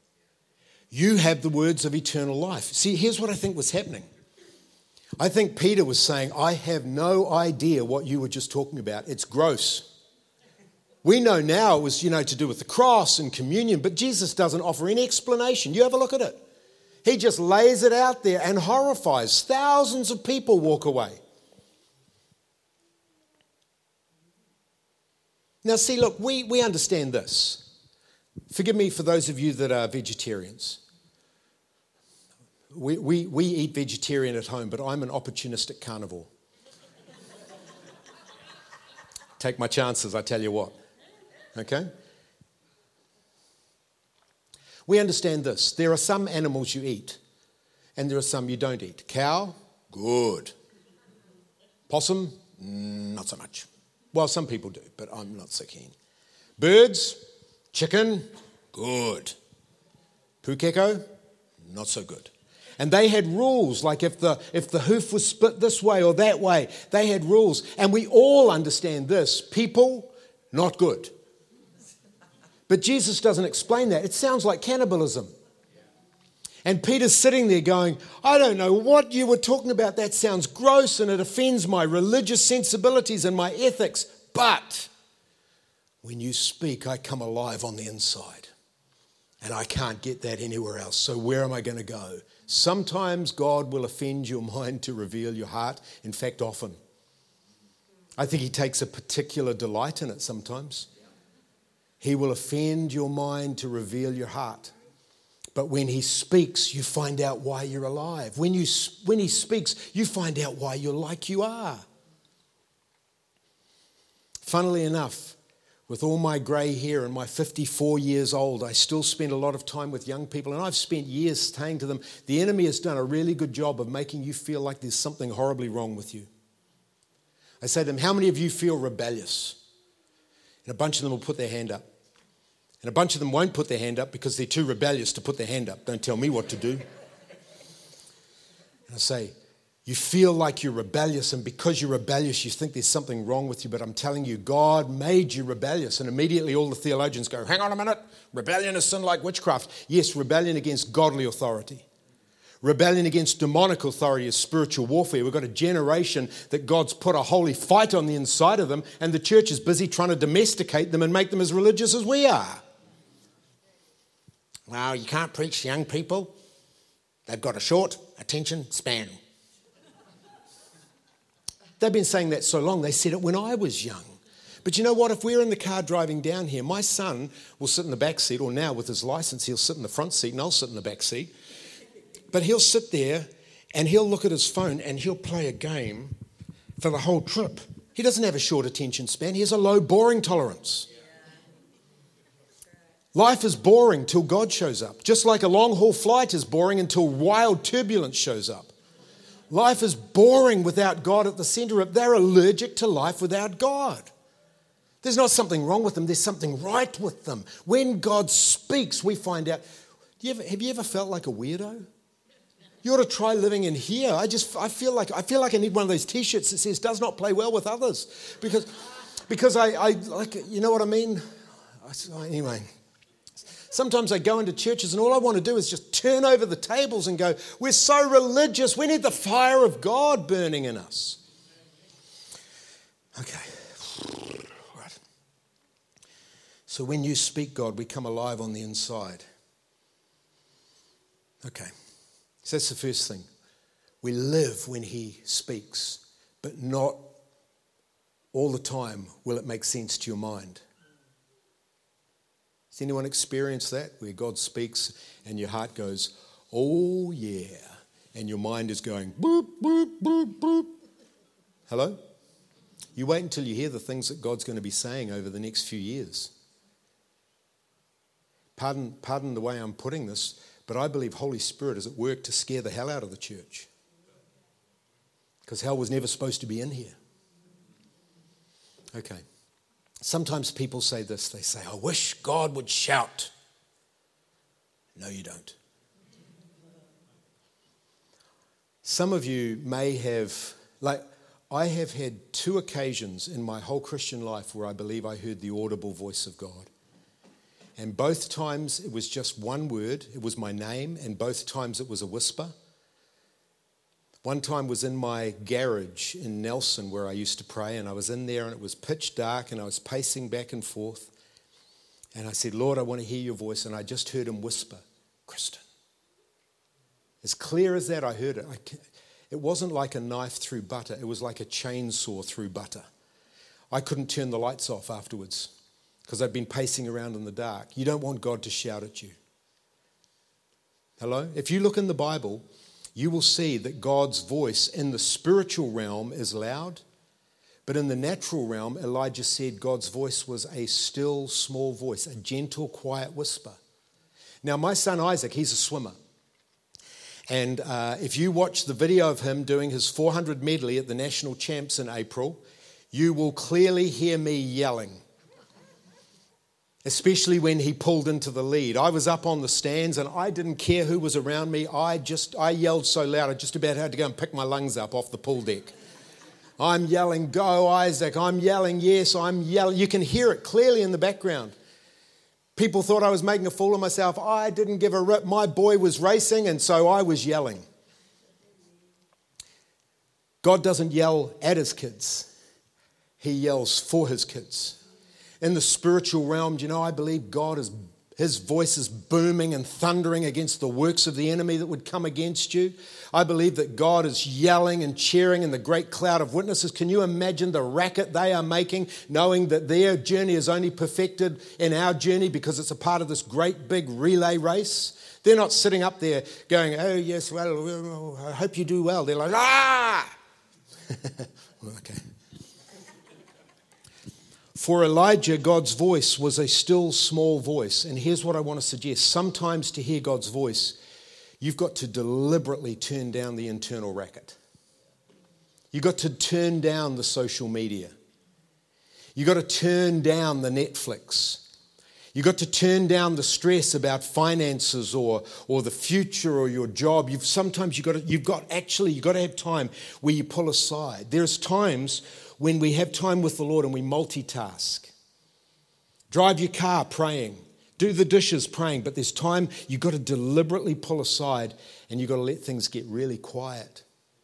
You have the words of eternal life. See, here's what I think was happening. I think Peter was saying, I have no idea what you were just talking about. It's gross. We know now it was, to do with the cross and communion, but Jesus doesn't offer any explanation. You have a look at it. He just lays it out there and horrifies. Thousands of people walk away. Now, see, look, we understand this. Forgive me for those of you that are vegetarians. We eat vegetarian at home, but I'm an opportunistic carnivore. Take my chances, I tell you what. Okay? We understand this. There are some animals you eat, and there are some you don't eat. Cow, good. Possum, not so much. Well, some people do, but I'm not so keen. Birds, chicken, good. Pukeko, not so good. And they had rules, like if the hoof was split this way or that way, they had rules. And we all understand this. People, not good. But Jesus doesn't explain that. It sounds like cannibalism. And Peter's sitting there going, I don't know what you were talking about. That sounds gross and it offends my religious sensibilities and my ethics. But when you speak, I come alive on the inside. And I can't get that anywhere else. So where am I going to go? Sometimes God will offend your mind to reveal your heart. In fact, often. I think he takes a particular delight in it sometimes. He will offend your mind to reveal your heart. But when he speaks, you find out why you're alive. When he speaks, you find out why you're like you are. Funnily enough, with all my grey hair and my 54 years old, I still spend a lot of time with young people. And I've spent years saying to them, the enemy has done a really good job of making you feel like there's something horribly wrong with you. I say to them, how many of you feel rebellious? And a bunch of them will put their hand up. And a bunch of them won't put their hand up because they're too rebellious to put their hand up. Don't tell me what to do. And I say, you feel like you're rebellious, and because you're rebellious, you think there's something wrong with you, but I'm telling you, God made you rebellious. And immediately all the theologians go, hang on a minute, rebellion is sin like witchcraft. Yes, rebellion against godly authority. Rebellion against demonic authority is spiritual warfare. We've got a generation that God's put a holy fight on the inside of them, and the church is busy trying to domesticate them and make them as religious as we are. Well, you can't preach to young people. They've got a short attention span. They've been saying that so long, they said it when I was young. But you know what? If we're in the car driving down here, my son will sit in the back seat, or now with his license, he'll sit in the front seat and I'll sit in the back seat. But he'll sit there and he'll look at his phone and he'll play a game for the whole trip. He doesn't have a short attention span. He has a low boring tolerance. Life is boring till God shows up. Just like a long-haul flight is boring until wild turbulence shows up. Life is boring without God at the center of it. They're allergic to life without God. There's not something wrong with them. There's something right with them. When God speaks, we find out. Have you ever felt like a weirdo? You ought to try living in here. I feel like I need one of those T-shirts that says "does not play well with others," because I like, you know what I mean. Anyway, sometimes I go into churches and all I want to do is just turn over the tables and go, "We're so religious. We need the fire of God burning in us." Okay, right. So when you speak, God, we come alive on the inside. Okay. So that's the first thing. We live when he speaks, but not all the time will it make sense to your mind. Has anyone experienced that, where God speaks and your heart goes, oh yeah, and your mind is going, boop, boop, boop, boop. Hello? You wait until you hear the things that God's going to be saying over the next few years. Pardon the way I'm putting this, but I believe Holy Spirit is at work to scare the hell out of the church. Because hell was never supposed to be in here. Okay. Sometimes people say this. They say, I wish God would shout. No, you don't. Some of you may have, I have had 2 occasions in my whole Christian life where I believe I heard the audible voice of God. And both times it was just one word. It was my name, and both times it was a whisper. One time was in my garage in Nelson where I used to pray, and I was in there and it was pitch dark and I was pacing back and forth. And I said, Lord, I want to hear your voice. And I just heard him whisper, Kristen. As clear as that, I heard it. It wasn't like a knife through butter. It was like a chainsaw through butter. I couldn't turn the lights off afterwards because I'd been pacing around in the dark. You don't want God to shout at you. Hello? If you look in the Bible, you will see that God's voice in the spiritual realm is loud, but in the natural realm, Elijah said God's voice was a still, small voice, a gentle, quiet whisper. Now, my son Isaac, he's a swimmer. And if you watch the video of him doing his 400 medley at the National Champs in April, you will clearly hear me yelling, especially when he pulled into the lead. I was up on the stands and I didn't care who was around me. I yelled so loud I just about had to go and pick my lungs up off the pool deck. I'm yelling, go Isaac. I'm yelling, yes, I'm yelling. You can hear it clearly in the background. People thought I was making a fool of myself. I didn't give a rip. My boy was racing, and so I was yelling. God doesn't yell at his kids. He yells for his kids. In the spiritual realm, I believe his voice is booming and thundering against the works of the enemy that would come against you. I believe that God is yelling and cheering in the great cloud of witnesses. Can you imagine the racket they are making, knowing that their journey is only perfected in our journey because it's a part of this great big relay race? They're not sitting up there going, oh yes, well, I hope you do well. They're like, ah! Okay. For Elijah, God's voice was a still, small voice. And here's what I want to suggest. Sometimes to hear God's voice, you've got to deliberately turn down the internal racket. You've got to turn down the social media. You've got to turn down the Netflix. You've got to turn down the stress about finances or the future or your job. You've got to have time where you pull aside. There's times when we have time with the Lord and we multitask. Drive your car praying. Do the dishes praying. But there's time you've got to deliberately pull aside and you've got to let things get really quiet.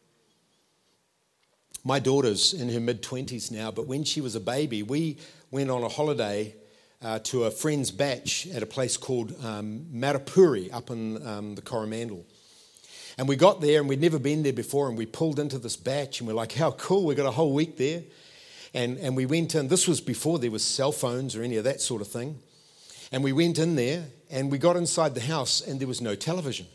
My daughter's in her mid-20s now, but when she was a baby, we went on a holiday to a friend's batch at a place called Marapuri up in the Coromandel. And we got there and we'd never been there before and we pulled into this batch and we're like, how cool, we got a whole week there. And we went in, this was before there was cell phones or any of that sort of thing. And we went in there and we got inside the house and there was no television.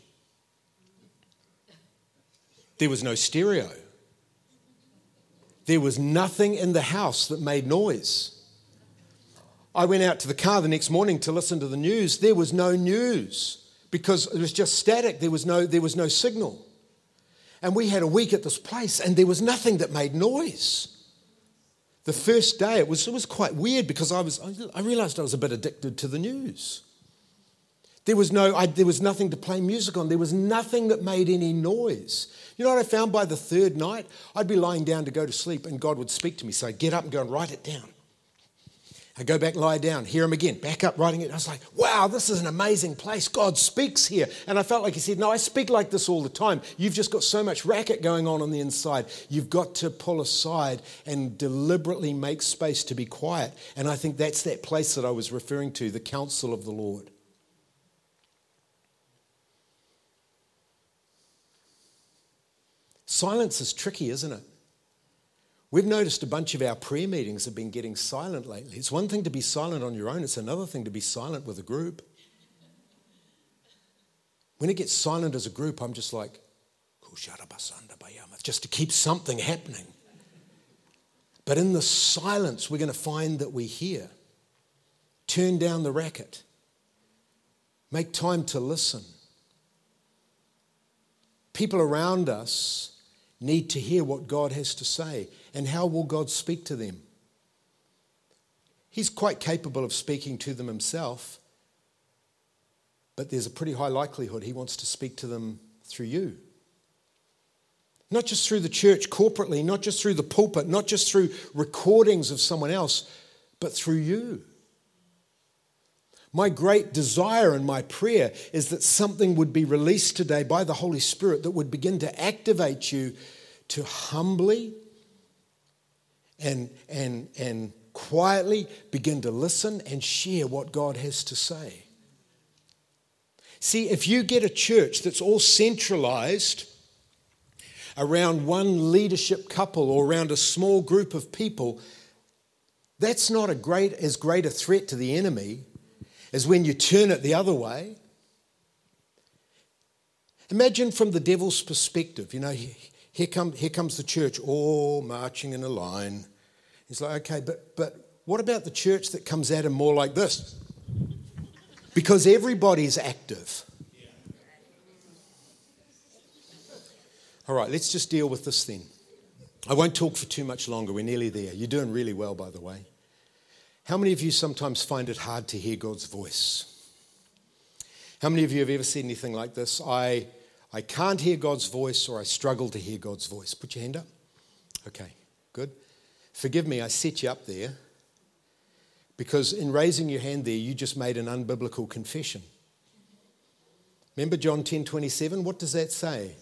There was no stereo. There was nothing in the house that made noise. I went out to the car the next morning to listen to the news. There was no news because it was just static. There was no signal. And we had a week at this place and there was nothing that made noise. The first day it was quite weird because I realized I was a bit addicted to the news. There was nothing to play music on. There was nothing that made any noise. You know what I found by the third night? I'd be lying down to go to sleep and God would speak to me. So I'd get up and go and write it down. I go back, lie down, hear him again, back up, writing it. I was like, wow, this is an amazing place. God speaks here. And I felt like he said, no, I speak like this all the time. You've just got so much racket going on the inside. You've got to pull aside and deliberately make space to be quiet. And I think that's that place that I was referring to, the counsel of the Lord. Silence is tricky, isn't it? We've noticed a bunch of our prayer meetings have been getting silent lately. It's one thing to be silent on your own. It's another thing to be silent with a group. When it gets silent as a group, I'm just like, just to keep something happening. But in the silence, we're going to find that we hear. Turn down the racket. Make time to listen. People around us need to hear what God has to say. And how will God speak to them? He's quite capable of speaking to them himself, but there's a pretty high likelihood he wants to speak to them through you. Not just through the church corporately, not just through the pulpit, not just through recordings of someone else, but through you. My great desire and my prayer is that something would be released today by the Holy Spirit that would begin to activate you to humbly and quietly begin to listen and share what God has to say. See, if you get a church that's all centralized around one leadership couple or around a small group of people, that's not as great a threat to the enemy as when you turn it the other way. Imagine from the devil's perspective, here comes the church all marching in a line. He's like, okay, but what about the church that comes at him more like this? Because everybody's active. All right, let's just deal with this then. I won't talk for too much longer. We're nearly there. You're doing really well, by the way. How many of you sometimes find it hard to hear God's voice? How many of you have ever said anything like this? I can't hear God's voice, or I struggle to hear God's voice. Put your hand up. Okay, good. Forgive me, I set you up there because in raising your hand there, you just made an unbiblical confession. Remember John 10:27? What does that say?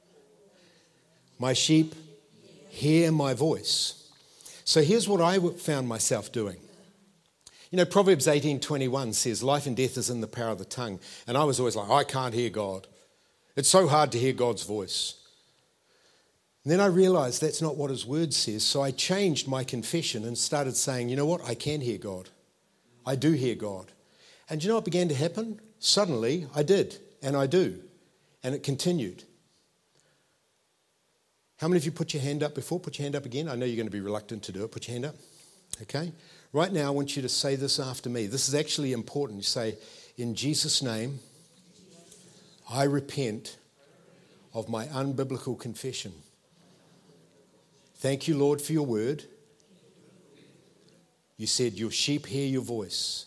My sheep hear my voice. So here's what I found myself doing. Proverbs 18:21 says, life and death is in the power of the tongue. And I was always like, I can't hear God. It's so hard to hear God's voice. And then I realized that's not what his word says. So I changed my confession and started saying, you know what? I can hear God. I do hear God. And you know what began to happen? Suddenly I did, and I do. And it continued. How many of you put your hand up before? Put your hand up again. I know you're going to be reluctant to do it. Put your hand up. Okay? Right now, I want you to say this after me. This is actually important. You say, in Jesus' name, I repent of my unbiblical confession. Thank you, Lord, for your word. You said your sheep hear your voice.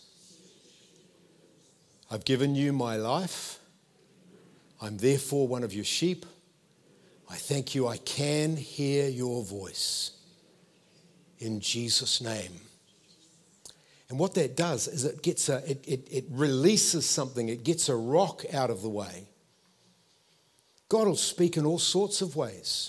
I've given you my life. I'm therefore one of your sheep. I thank you I can hear your voice. In Jesus' name. And what that does is it releases something. It gets a rock out of the way. God will speak in all sorts of ways.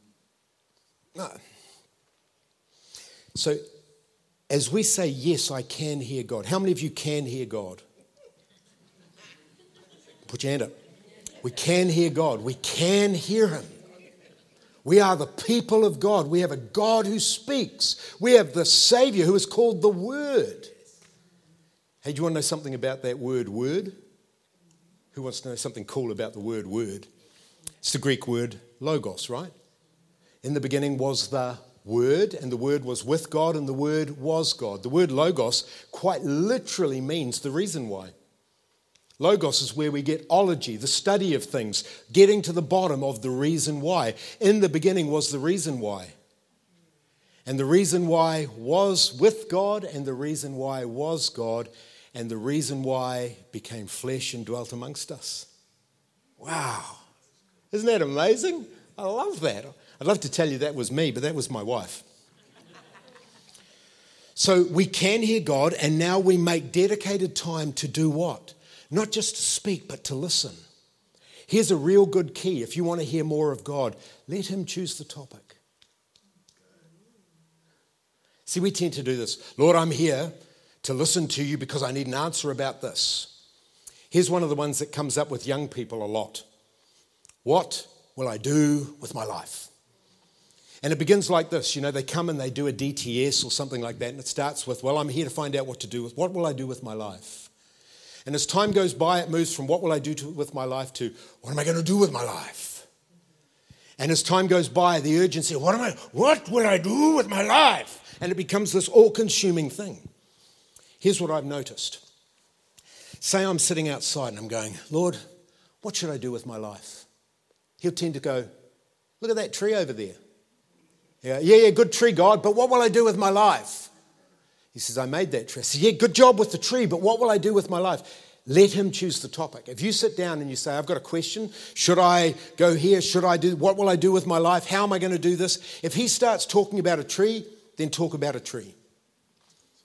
So as we say, yes, I can hear God. How many of you can hear God? Put your hand up. We can hear God. We can hear him. We are the people of God. We have a God who speaks. We have the Savior who is called the Word. Hey, do you want to know something about that word, word? Who wants to know something cool about the word, word? It's the Greek word logos, right? In the beginning was the Word, and the Word was with God, and the Word was God. The word logos quite literally means the reason why. Logos is where we get ology, the study of things, getting to the bottom of the reason why. In the beginning was the reason why. And the reason why was with God, and the reason why was God, and the reason why became flesh and dwelt amongst us. Wow. Isn't that amazing? I love that. I'd love to tell you that was me, but that was my wife. So we can hear God, and now we make dedicated time to do what? Not just to speak, but to listen. Here's a real good key. If you want to hear more of God, let him choose the topic. See, we tend to do this. Lord, I'm here to listen to you because I need an answer about this. Here's one of the ones that comes up with young people a lot. What will I do with my life? And it begins like this. They come and they do a DTS or something like that, and it starts with, well, I'm here to find out what will I do with my life? And as time goes by, it moves from what will I do with my life to what am I going to do with my life? And as time goes by, the urgency, what will I do with my life? And it becomes this all-consuming thing. Here's what I've noticed. Say I'm sitting outside and I'm going, Lord, what should I do with my life? He'll tend to go, look at that tree over there. Yeah, good tree, God, but what will I do with my life? He says, I made that tree. I said, yeah, good job with the tree, but what will I do with my life? Let him choose the topic. If you sit down and you say, I've got a question. Should I go here? What will I do with my life? How am I going to do this? If he starts talking about a tree, then talk about a tree.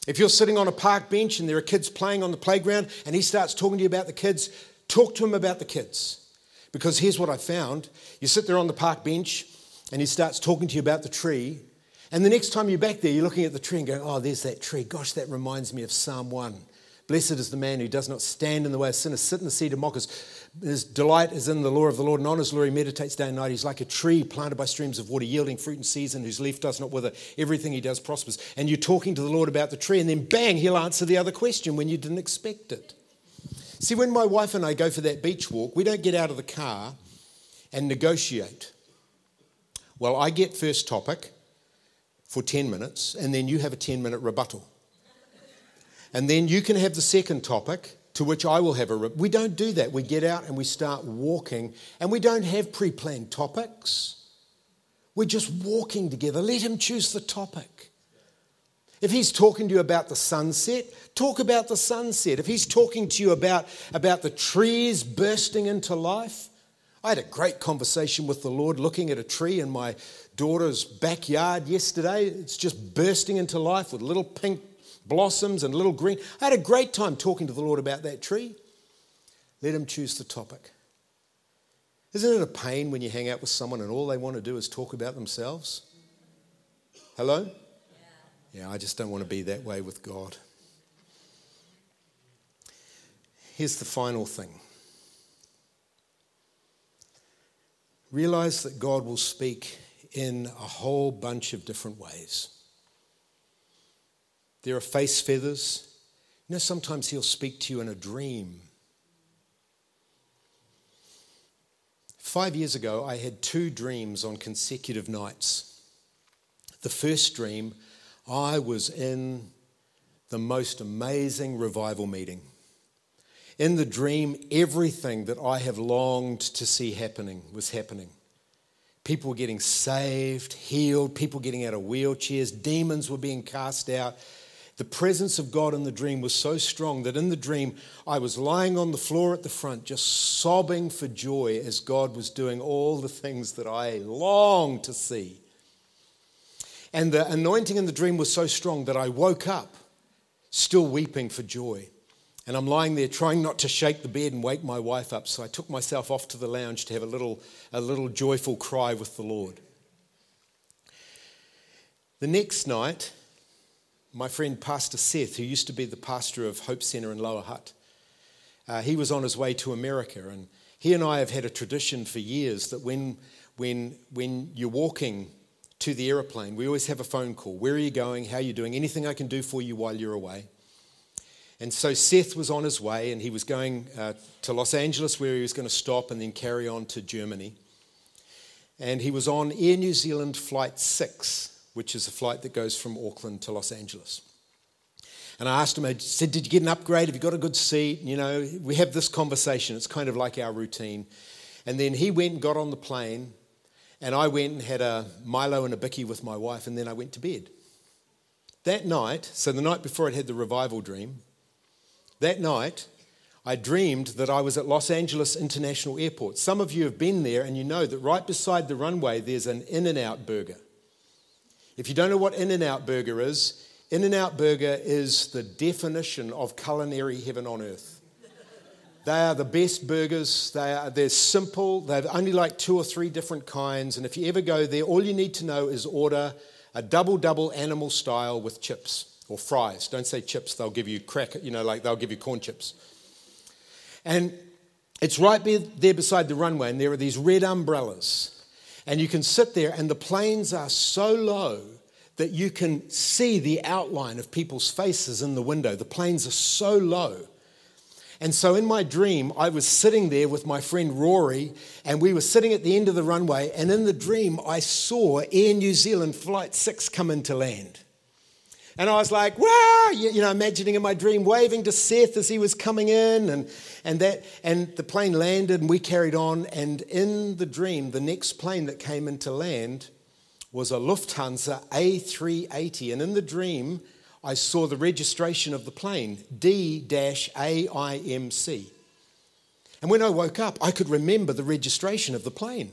If you're sitting on a park bench and there are kids playing on the playground and he starts talking to you about the kids, talk to him about the kids. Because here's what I found. You sit there on the park bench and he starts talking to you about the tree. And the next time you're back there, you're looking at the tree and going, oh, there's that tree. Gosh, that reminds me of Psalm 1. Blessed is the man who does not stand in the way of sinners, sit in the seat of mockers. His delight is in the law of the Lord, and on his law he meditates day and night. He's like a tree planted by streams of water, yielding fruit in season, whose leaf does not wither. Everything he does prospers. And you're talking to the Lord about the tree, and then bang, he'll answer the other question when you didn't expect it. See, when my wife and I go for that beach walk, we don't get out of the car and negotiate. Well, I get first topic for 10 minutes, and then you have a 10-minute rebuttal. And then you can have the second topic, to which I will have a rebuttal. We don't do that. We get out and we start walking, and we don't have pre-planned topics. We're just walking together. Let him choose the topic. If he's talking to you about the sunset, talk about the sunset. If he's talking to you about the trees bursting into life, I had a great conversation with the Lord looking at a tree in my daughter's backyard yesterday. It's just bursting into life with little pink blossoms and little green. I had a great time talking to the Lord about that tree. Let him choose the topic. Isn't it a pain when you hang out with someone and all they want to do is talk about themselves? Hello? Yeah, I just don't want to be that way with God. Here's the final thing. Realize that God will speak in a whole bunch of different ways. There are face feathers. You know, sometimes he'll speak to you in a dream. 5 years ago, I had 2 dreams on consecutive nights. The first dream, I was in the most amazing revival meeting. In the dream, everything that I have longed to see happening was happening. People were getting saved, healed, people getting out of wheelchairs, demons were being cast out. The presence of God in the dream was so strong that in the dream, I was lying on the floor at the front, just sobbing for joy as God was doing all the things that I longed to see. And the anointing in the dream was so strong that I woke up still weeping for joy. And I'm lying there trying not to shake the bed and wake my wife up. So I took myself off to the lounge to have a little joyful cry with the Lord. The next night, my friend Pastor Seth, who used to be the pastor of Hope Centre in Lower Hutt, he was on his way to America. And he and I have had a tradition for years that when you're walking to the aeroplane, we always have a phone call. Where are you going? How are you doing? Anything I can do for you while you're away? And so Seth was on his way, and he was going to Los Angeles, where he was going to stop and then carry on to Germany. And he was on Air New Zealand Flight 6, which is a flight that goes from Auckland to Los Angeles. And I asked him, I said, did you get an upgrade? Have you got a good seat? You know, we have this conversation. It's kind of like our routine. And then he went and got on the plane, and I went and had a Milo and a Bicky with my wife, and then I went to bed. That night, so the night before I'd had the revival dream, that night, I dreamed that I was at Los Angeles International Airport. Some of you have been there and you know that right beside the runway there's an In-N-Out burger. If you don't know what In-N-Out burger is the definition of culinary heaven on earth. They are the best burgers. They're simple. They've only like 2 or 3 different kinds. And if you ever go there, all you need to know is order a double animal style with chips. Or fries. Don't say chips, they'll give you they'll give you corn chips. And it's right there beside the runway, and there are these red umbrellas. And you can sit there, and the planes are so low that you can see the outline of people's faces in the window. The planes are so low. And so in my dream, I was sitting there with my friend Rory, and we were sitting at the end of the runway, and in the dream, I saw Air New Zealand Flight 6 come into land. And I was like, wow, imagining in my dream, waving to Seth as he was coming in, and the plane landed, and we carried on. And in the dream, the next plane that came into land was a Lufthansa A380. And in the dream, I saw the registration of the plane, D-AIMC. And when I woke up, I could remember the registration of the plane.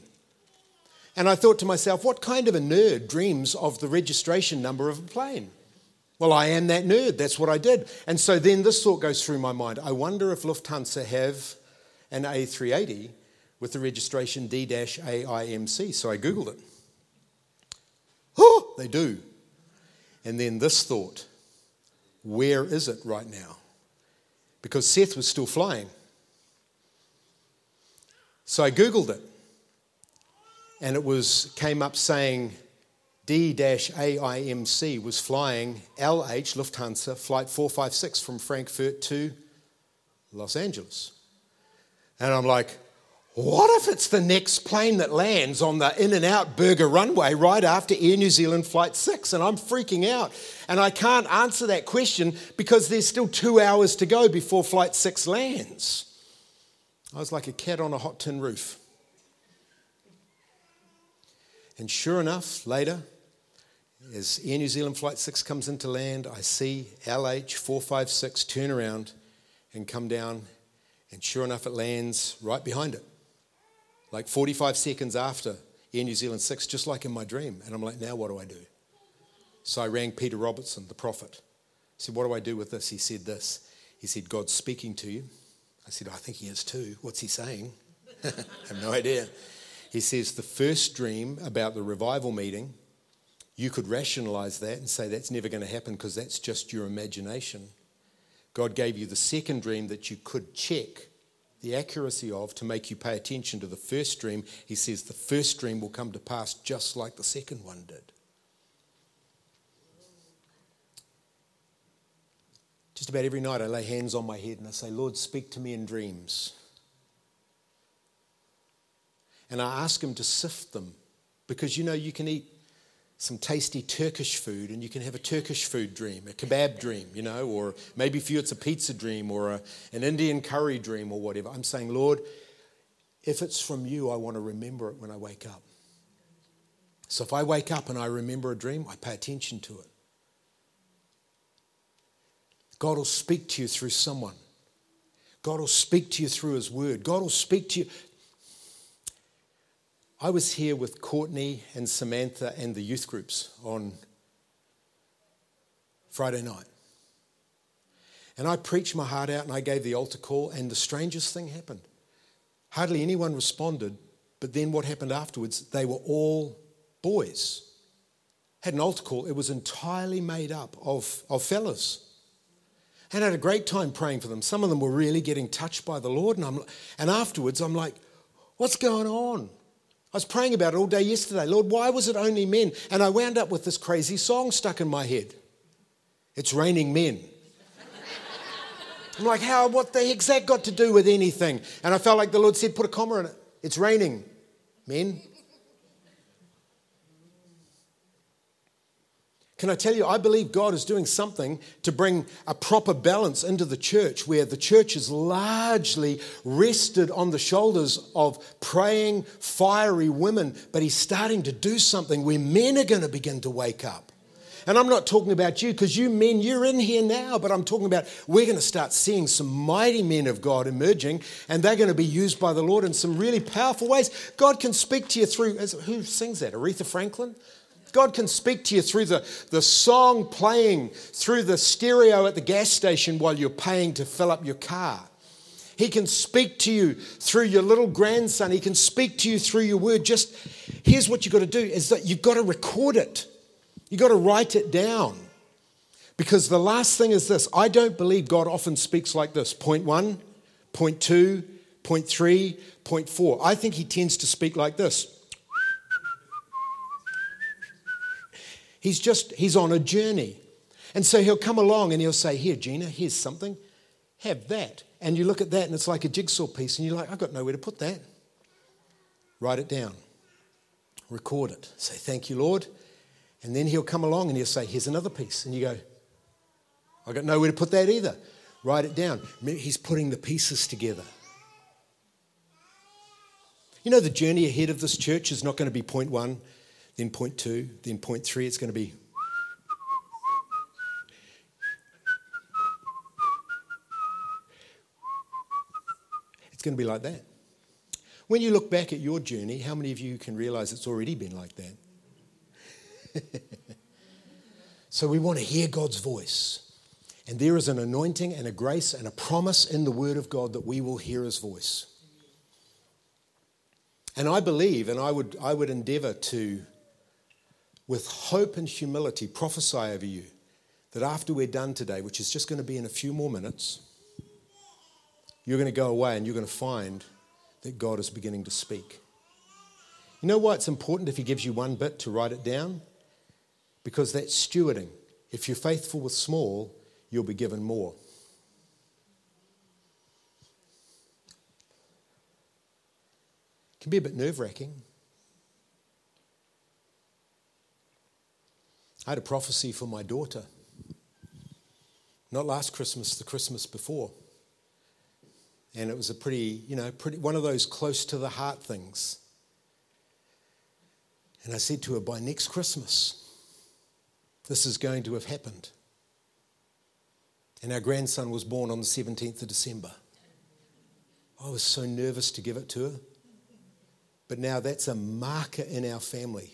And I thought to myself, what kind of a nerd dreams of the registration number of a plane? Well, I am that nerd. That's what I did. And so then this thought goes through my mind. I wonder if Lufthansa have an A380 with the registration D-AIMC. So I Googled it. Oh, they do. And then this thought, where is it right now? Because Seth was still flying. So I Googled it. And it came up saying D-AIMC was flying LH Lufthansa flight 456 from Frankfurt to Los Angeles. And I'm like, what if it's the next plane that lands on the In-N-Out Burger runway right after Air New Zealand Flight 6? And I'm freaking out. And I can't answer that question because there's still 2 hours to go before Flight 6 lands. I was like a cat on a hot tin roof. And sure enough, later, as Air New Zealand Flight 6 comes into land, I see LH 456 turn around and come down. And sure enough, it lands right behind it. Like 45 seconds after Air New Zealand 6, just like in my dream. And I'm like, now what do I do? So I rang Peter Robertson, the prophet. I said, what do I do with this? He said this. He said, God's speaking to you. I said, I think he is too. What's he saying? I have no idea. He says, the first dream about the revival meeting, you could rationalize that and say that's never going to happen because that's just your imagination. God gave you the second dream that you could check the accuracy of to make you pay attention to the first dream. He says the first dream will come to pass just like the second one did. Just about every night I lay hands on my head and I say, Lord, speak to me in dreams. And I ask him to sift them because, you can eat some tasty Turkish food and you can have a Turkish food dream, a kebab dream, or maybe for you it's a pizza dream or an Indian curry dream or whatever. I'm saying, Lord, if it's from you, I want to remember it when I wake up. So if I wake up and I remember a dream, I pay attention to it. God will speak to you through someone. God will speak to you through his word. God will speak to you. I was here with Courtney and Samantha and the youth groups on Friday night. And I preached my heart out and I gave the altar call and the strangest thing happened. Hardly anyone responded, but then what happened afterwards, they were all boys. Had an altar call, it was entirely made up of fellas. And I had a great time praying for them. Some of them were really getting touched by the Lord. And afterwards I'm like, what's going on? I was praying about it all day yesterday. Lord, why was it only men? And I wound up with this crazy song stuck in my head. It's raining men. I'm like, what the heck's that got to do with anything? And I felt like the Lord said, put a comma in it. It's raining men. Can I tell you, I believe God is doing something to bring a proper balance into the church where the church is largely rested on the shoulders of praying, fiery women, but he's starting to do something where men are going to begin to wake up. And I'm not talking about you because you men, you're in here now, but I'm talking about we're going to start seeing some mighty men of God emerging and they're going to be used by the Lord in some really powerful ways. God can speak to you through, who sings that, Aretha Franklin? God can speak to you through the song playing through the stereo at the gas station while you're paying to fill up your car. He can speak to you through your little grandson. He can speak to you through your word. Just here's what you've got to do is that you've got to record it. You've got to write it down. Because the last thing is this. I don't believe God often speaks like this. Point 1, point 2, point 3, point 4. I think he tends to speak like this. He's on a journey. And so he'll come along and he'll say, here, Gina, here's something. Have that. And you look at that and it's like a jigsaw piece and you're like, I've got nowhere to put that. Write it down. Record it. Say, thank you, Lord. And then he'll come along and he'll say, here's another piece. And you go, I've got nowhere to put that either. Write it down. He's putting the pieces together. You know, the journey ahead of this church is not going to be point 1, then point 2, then point 3. It's going to be... It's going to be like that. When you look back at your journey, how many of you can realize it's already been like that? So we want to hear God's voice. And there is an anointing and a grace and a promise in the Word of God that we will hear His voice. And I believe, and I would endeavour to, with hope and humility, prophesy over you that after we're done today, which is just going to be in a few more minutes, you're going to go away and you're going to find that God is beginning to speak. You know why it's important if He gives you one bit to write it down? Because that's stewarding. If you're faithful with small, you'll be given more. It can be a bit nerve-wracking. I had a prophecy for my daughter. Not last Christmas, the Christmas before. And it was a pretty one of those close to the heart things. And I said to her, by next Christmas, this is going to have happened. And our grandson was born on the 17th of December. I was so nervous to give it to her. But now that's a marker in our family.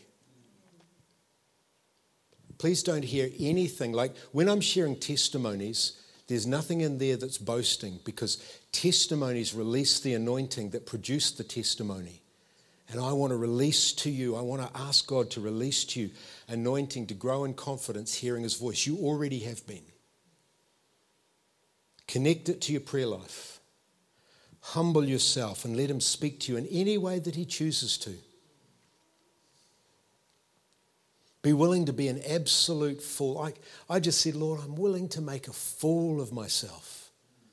Please don't hear anything like, when I'm sharing testimonies, there's nothing in there that's boasting, because testimonies release the anointing that produced the testimony. And I want to release to you, I want to ask God to release to you anointing to grow in confidence, hearing His voice. You already have been. Connect it to your prayer life. Humble yourself and let Him speak to you in any way that He chooses to. Be willing to be an absolute fool. I just said, Lord, I'm willing to make a fool of myself.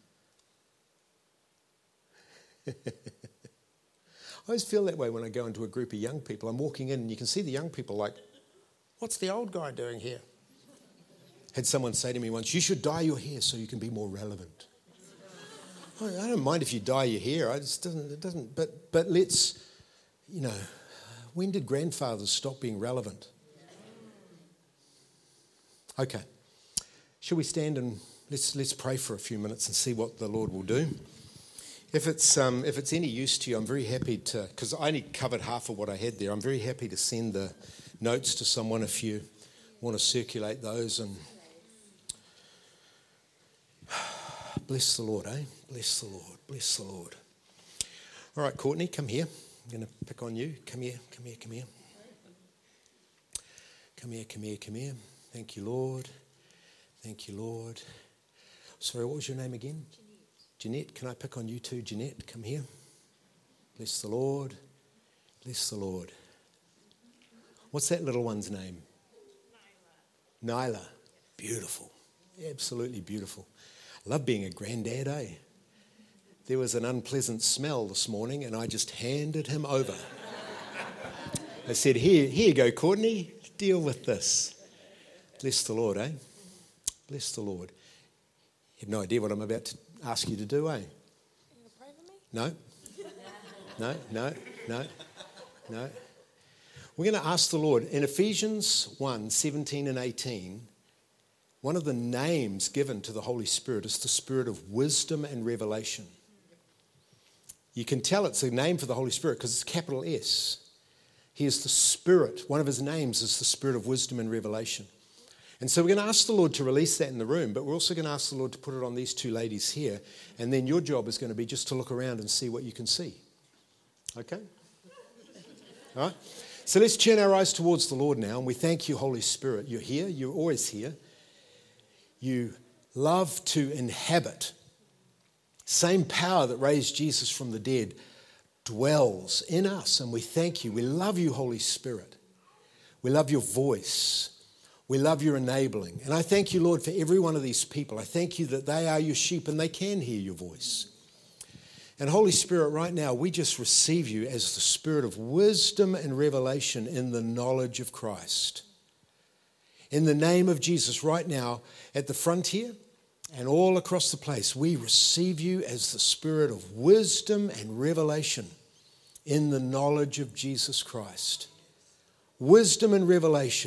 I always feel that way when I go into a group of young people. I'm walking in and you can see the young people like, what's the old guy doing here? Had someone say to me once, you should dye your hair so you can be more relevant. I don't mind if you dye your hair. It doesn't. But let's, when did grandfathers stop being relevant? Okay. Shall we stand and let's pray for a few minutes and see what the Lord will do? If it's any use to you, I'm very happy to, because I only covered half of what I had there. I'm very happy to send the notes to someone if you want to circulate those. And bless the Lord, eh? Bless the Lord. Bless the Lord. All right, Courtney, come here. I'm going to pick on you. Come here. Come here. Come here. Come here. Come here. Come here. Thank you, Lord. Thank you, Lord. Sorry, what was your name again? Jeanette. Can I pick on you too, Jeanette? Come here. Bless the Lord. Bless the Lord. What's that little one's name? Nyla. Beautiful. Absolutely beautiful. I love being a granddad, eh? There was an unpleasant smell this morning and I just handed him over. I said, here you go, Courtney. Deal with this. Bless the Lord, eh? Bless the Lord. You have no idea what I'm about to ask you to do, eh? Are you going to pray for me? No. We're going to ask the Lord. In Ephesians 1, 17 and 18, one of the names given to the Holy Spirit is the Spirit of wisdom and revelation. You can tell it's a name for the Holy Spirit because it's capital S. He is the Spirit. One of His names is the Spirit of wisdom and revelation. And so we're going to ask the Lord to release that in the room, but we're also going to ask the Lord to put it on these two ladies here, and then your job is going to be just to look around and see what you can see. Okay? All right? So let's turn our eyes towards the Lord now, and we thank you, Holy Spirit. You're here. You're always here. You love to inhabit. Same power that raised Jesus from the dead dwells in us, and we thank you. We love you, Holy Spirit. We love your voice. We love your enabling. And I thank you, Lord, for every one of these people. I thank you that they are your sheep and they can hear your voice. And Holy Spirit, right now, we just receive you as the Spirit of wisdom and revelation in the knowledge of Christ. In the name of Jesus, right now, at the front here and all across the place, we receive you as the Spirit of wisdom and revelation in the knowledge of Jesus Christ. Wisdom and revelation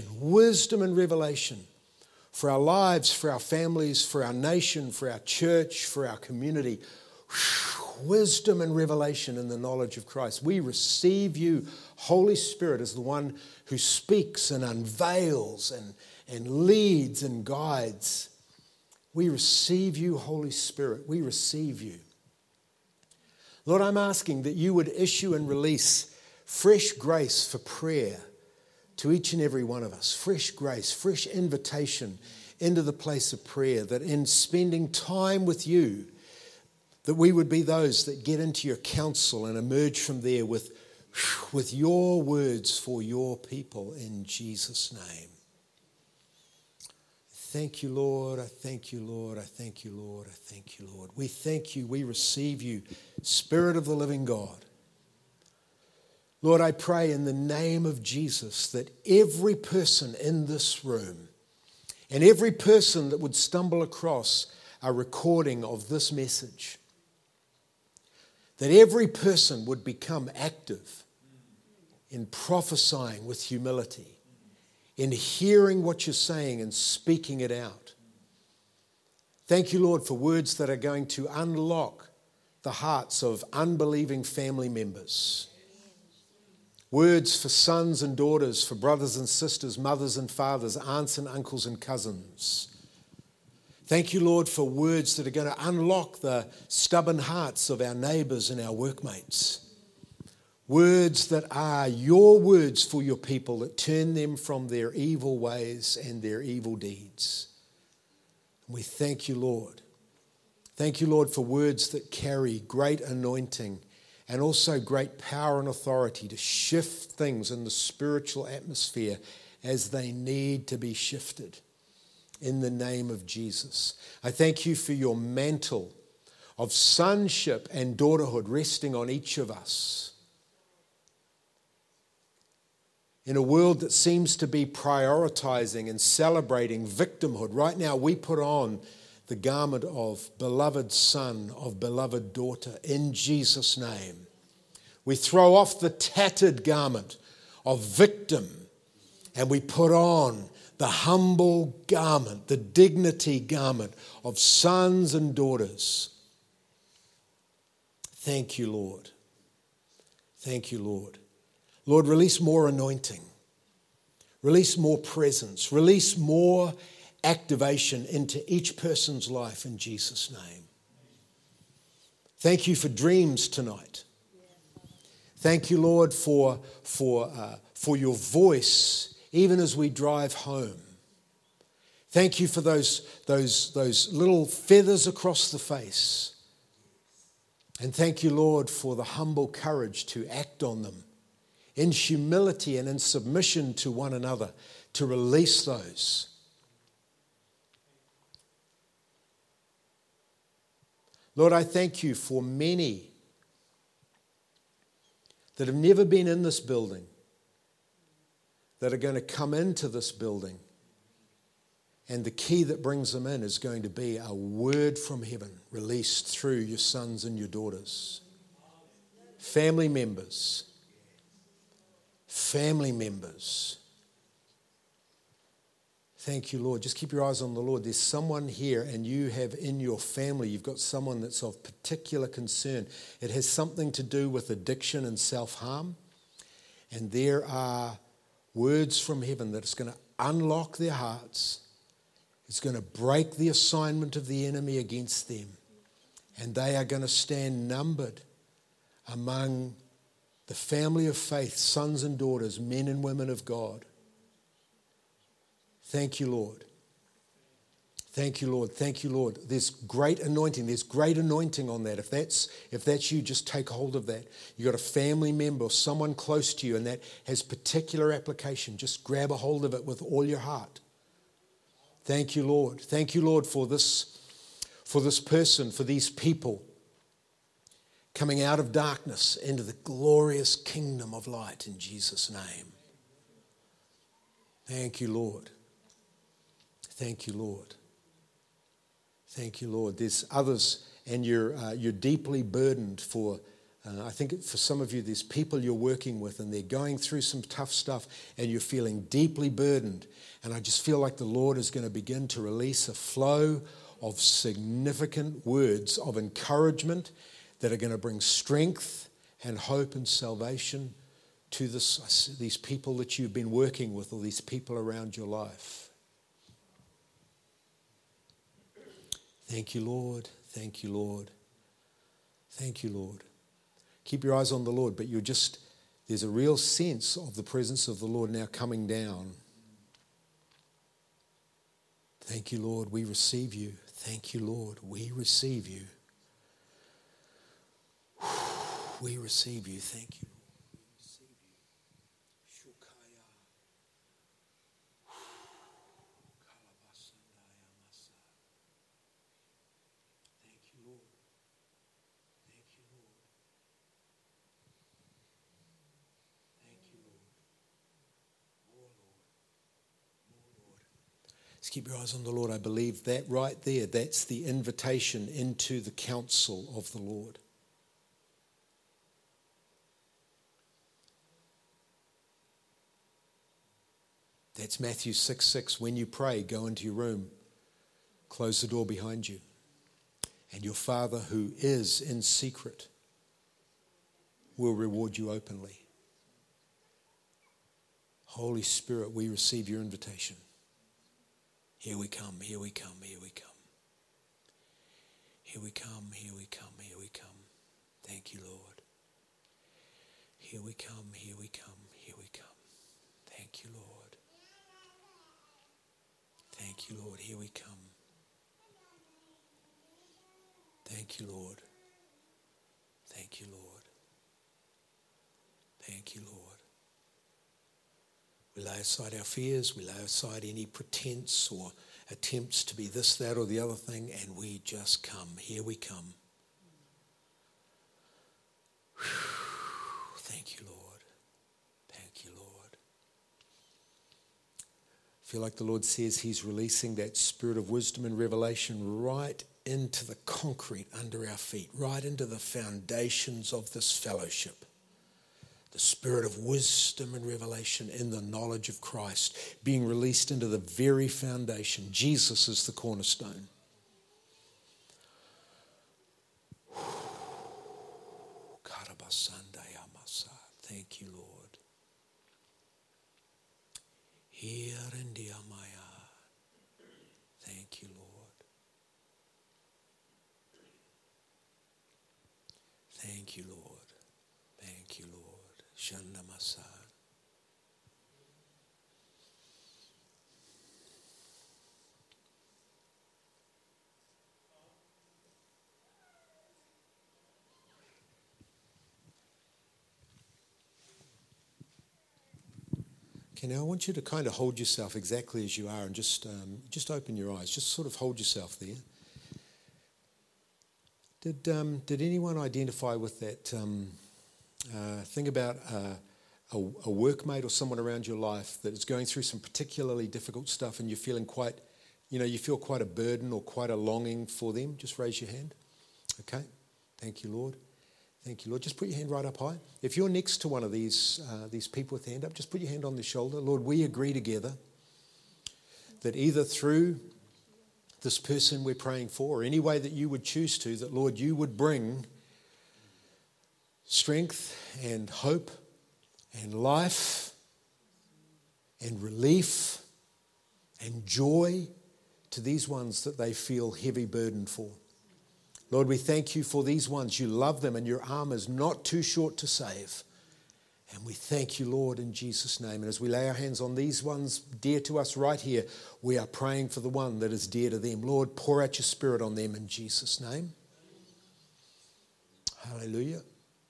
for our lives, for our families, for our nation, for our church, for our community. wisdom and revelation in the knowledge of Christ. We receive you, Holy Spirit, as the one who speaks and unveils and leads and guides. We receive you, Holy Spirit. We receive you. Lord, I'm asking that you would issue and release fresh grace for prayer to each and every one of us. Fresh grace, fresh invitation into the place of prayer, that in spending time with you, that we would be those that get into your counsel and emerge from there with your words for your people in Jesus' name. Thank you, Lord. I thank you, Lord. I thank you, Lord. I thank you, Lord. We thank you. We receive you, Spirit of the living God. Lord, I pray in the name of Jesus that every person in this room and every person that would stumble across a recording of this message, that every person would become active in prophesying with humility, in hearing what you're saying and speaking it out. Thank you, Lord, for words that are going to unlock the hearts of unbelieving family members. Words for sons and daughters, for brothers and sisters, mothers and fathers, aunts and uncles and cousins. Thank you, Lord, for words that are going to unlock the stubborn hearts of our neighbours and our workmates. Words that are your words for your people, that turn them from their evil ways and their evil deeds. And we thank you, Lord. Thank you, Lord, for words that carry great anointing and also great power and authority to shift things in the spiritual atmosphere as they need to be shifted. In the name of Jesus. I thank you for your mantle of sonship and daughterhood resting on each of us. In a world that seems to be prioritizing and celebrating victimhood, right now we put on the garment of beloved son, of beloved daughter, in Jesus' name. We throw off the tattered garment of victim and we put on the humble garment, the dignity garment of sons and daughters. Thank you, Lord. Thank you, Lord. Lord, release more anointing. Release more presence. Release more activation into each person's life in Jesus' name. Thank you for dreams tonight. Thank you, Lord, for your voice even as we drive home. Thank you for those little feathers across the face. And thank you, Lord, for the humble courage to act on them in humility and in submission to one another, to release those. Lord, I thank you for many that have never been in this building, that are going to come into this building, and the key that brings them in is going to be a word from heaven released through your sons and your daughters. Family members. Family members. Thank you, Lord. Just keep your eyes on the Lord. There's someone here and you have in your family, you've got someone that's of particular concern. It has something to do with addiction and self-harm. And there are words from heaven that is going to unlock their hearts. It's going to break the assignment of the enemy against them. And they are going to stand numbered among the family of faith, sons and daughters, men and women of God. Thank you, Lord. Thank you, Lord. Thank you, Lord. There's great anointing. There's great anointing on that. If that's you, just take hold of that. You've got a family member or someone close to you and that has particular application. Just grab a hold of it with all your heart. Thank you, Lord. Thank you, Lord, for this person, for these people coming out of darkness into the glorious kingdom of light in Jesus' name. Thank you, Lord. Thank you, Lord. Thank you, Lord. There's others, and you're deeply burdened for. I think for some of you, there's people you're working with, and they're going through some tough stuff, and you're feeling deeply burdened. And I just feel like the Lord is going to begin to release a flow of significant words of encouragement that are going to bring strength and hope and salvation to these people that you've been working with, or these people around your life. Thank you, Lord. Thank you, Lord. Thank you, Lord. Keep your eyes on the Lord, but there's a real sense of the presence of the Lord now coming down. Thank you, Lord. We receive you. Thank you, Lord. We receive you. We receive you. Thank you. Keep your eyes on the Lord. I believe that right there, that's the invitation into the counsel of the Lord. That's Matthew 6:6. When you pray, go into your room, close the door behind you, and your Father who is in secret will reward you openly. Holy Spirit, we receive your invitation. Here we come, here we come, here we come. Here we come, here we come, here we come. Thank you, Lord. Here we come, here we come, here we come. Thank you, Lord. Thank you, Lord. Here we come. Thank you, Lord. Thank you, Lord. Thank you, Lord. We lay aside our fears, we lay aside any pretense or attempts to be this, that, or the other thing, and we just come. Here we come. Thank you, Lord. Thank you, Lord. I feel like the Lord says he's releasing that spirit of wisdom and revelation right into the concrete under our feet, right into the foundations of this fellowship. The spirit of wisdom and revelation in the knowledge of Christ being released into the very foundation. Jesus is the cornerstone. Thank you, Lord. Thank you, Lord. Thank you, Lord. Thank you, Lord. Shandamasa. Okay, now I want you to kind of hold yourself exactly as you are and just open your eyes. Just sort of hold yourself there. Did anyone identify with that thing about a workmate or someone around your life that is going through some particularly difficult stuff and you're feeling quite, you feel quite a burden or quite a longing for them? Just raise your hand. Okay. Thank you, Lord. Thank you, Lord. Just put your hand right up high. If you're next to one of these people with the hand up, just put your hand on their shoulder. Lord, we agree together that either through this person we're praying for or any way that you would choose to, that, Lord, you would bring strength and hope and life and relief and joy to these ones that they feel heavy burden for. Lord, we thank you for these ones. You love them and your arm is not too short to save. And we thank you, Lord, in Jesus' name. And as we lay our hands on these ones dear to us right here, we are praying for the one that is dear to them. Lord, pour out your Spirit on them in Jesus' name. Hallelujah.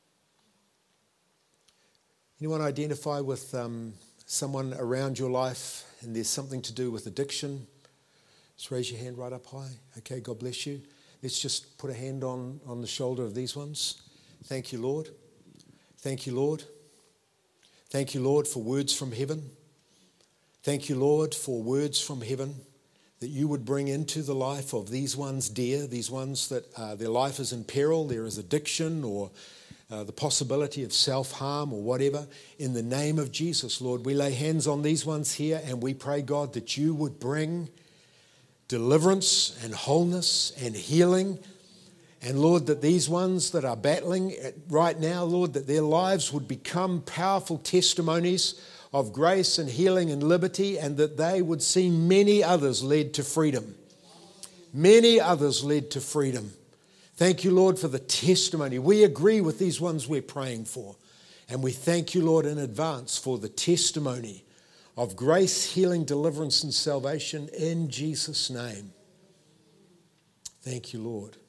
Anyone identify with someone around your life and there's something to do with addiction? Just raise your hand right up high. Okay, God bless you. Let's just put a hand on the shoulder of these ones. Thank you, Lord. Thank you, Lord. Thank you, Lord, for words from heaven. Thank you, Lord, for words from heaven that you would bring into the life of these ones dear, these ones that their life is in peril, there is addiction or the possibility of self-harm or whatever. In the name of Jesus, Lord, we lay hands on these ones here and we pray, God, that you would bring deliverance and wholeness and healing And Lord, that these ones that are battling right now, Lord, that their lives would become powerful testimonies of grace and healing and liberty, and that they would see many others led to freedom. Many others led to freedom. Thank you, Lord, for the testimony. We agree with these ones we're praying for. And we thank you, Lord, in advance for the testimony of grace, healing, deliverance, and salvation in Jesus' name. Thank you, Lord.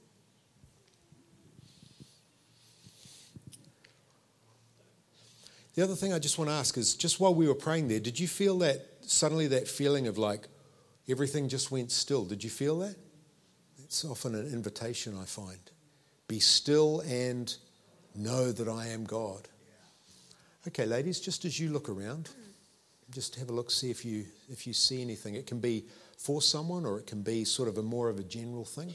The other thing I just want to ask is, just while we were praying there, did you feel that, suddenly that feeling of like everything just went still? Did you feel that? It's often an invitation, I find. Be still and know that I am God. Okay, ladies, just as you look around, just have a look, see if you see anything. It can be for someone, or it can be sort of more of a general thing.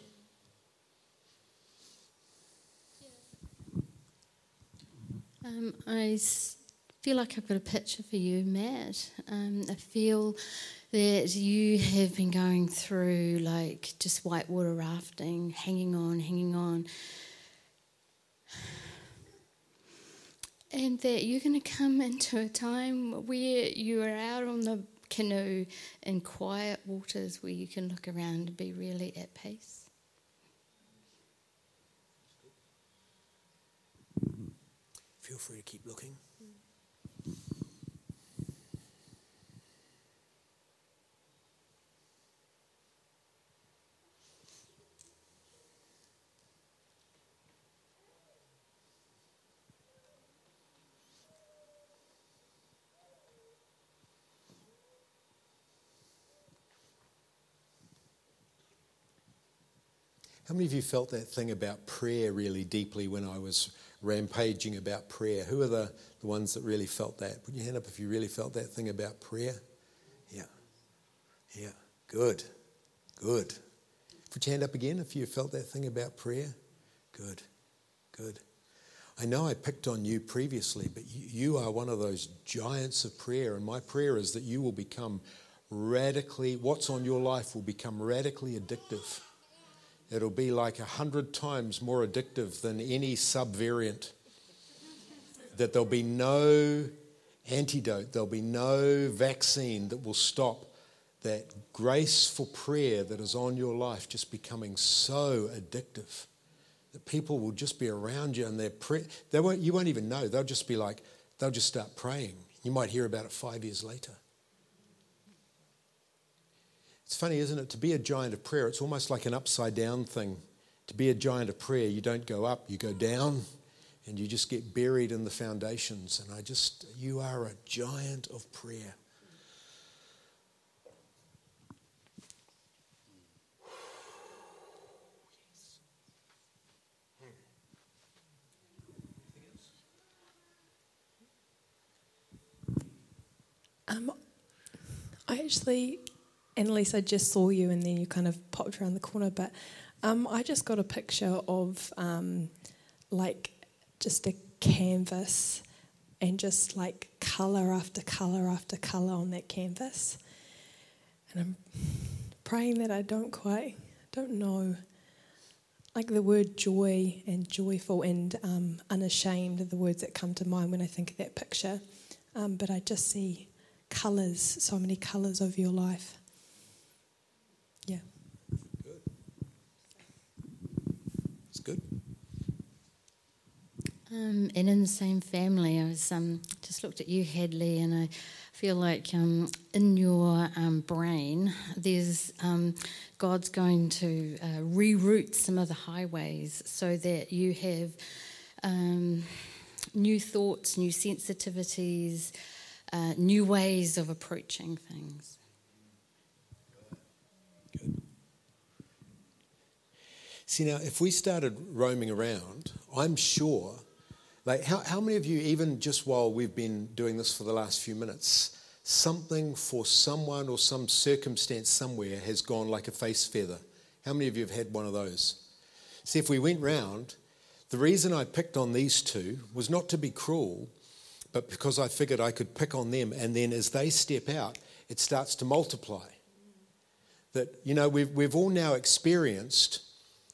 I feel like I've got a picture for you, Matt. I feel that you have been going through like just whitewater rafting, hanging on. And that you're going to come into a time where you are out on the canoe in quiet waters where you can look around and be really at peace. Feel free to keep looking. How many of you felt that thing about prayer really deeply when I was rampaging about prayer? Who are the ones that really felt that? Put your hand up if you really felt that thing about prayer. Yeah. Good. Put your hand up again if you felt that thing about prayer. Good. I know I picked on you previously, but you are one of those giants of prayer, and my prayer is that you will become what's on your life will become radically addictive. It'll be like 100 times more addictive than any subvariant. That there'll be no antidote, there'll be no vaccine that will stop that graceful prayer that is on your life just becoming so addictive that people will just be around you and you won't even know. They'll just start praying. You might hear about it 5 years later. It's funny, isn't it? To be a giant of prayer, it's almost like an upside down thing. To be a giant of prayer, you don't go up, you go down, and you just get buried in the foundations. And you are a giant of prayer. Annalise, I just saw you and then you kind of popped around the corner, but I just got a picture of like just a canvas and just like colour after colour after colour on that canvas. And I'm praying that I don't know, like the word joy and joyful and unashamed are the words that come to mind when I think of that picture. But I just see colours, so many colours of your life. Yeah. Good. It's good. And in the same family, I was just looked at you, Hadley, and I feel like in your brain, there's God's going to reroute some of the highways so that you have new thoughts, new sensitivities, new ways of approaching things. Good. See, now, if we started roaming around, I'm sure, like, how many of you, even just while we've been doing this for the last few minutes, something for someone or some circumstance somewhere has gone like a face feather? How many of you have had one of those? See, if we went round, the reason I picked on these two was not to be cruel, but because I figured I could pick on them, and then as they step out, it starts to multiply. That, you know, we've all now experienced,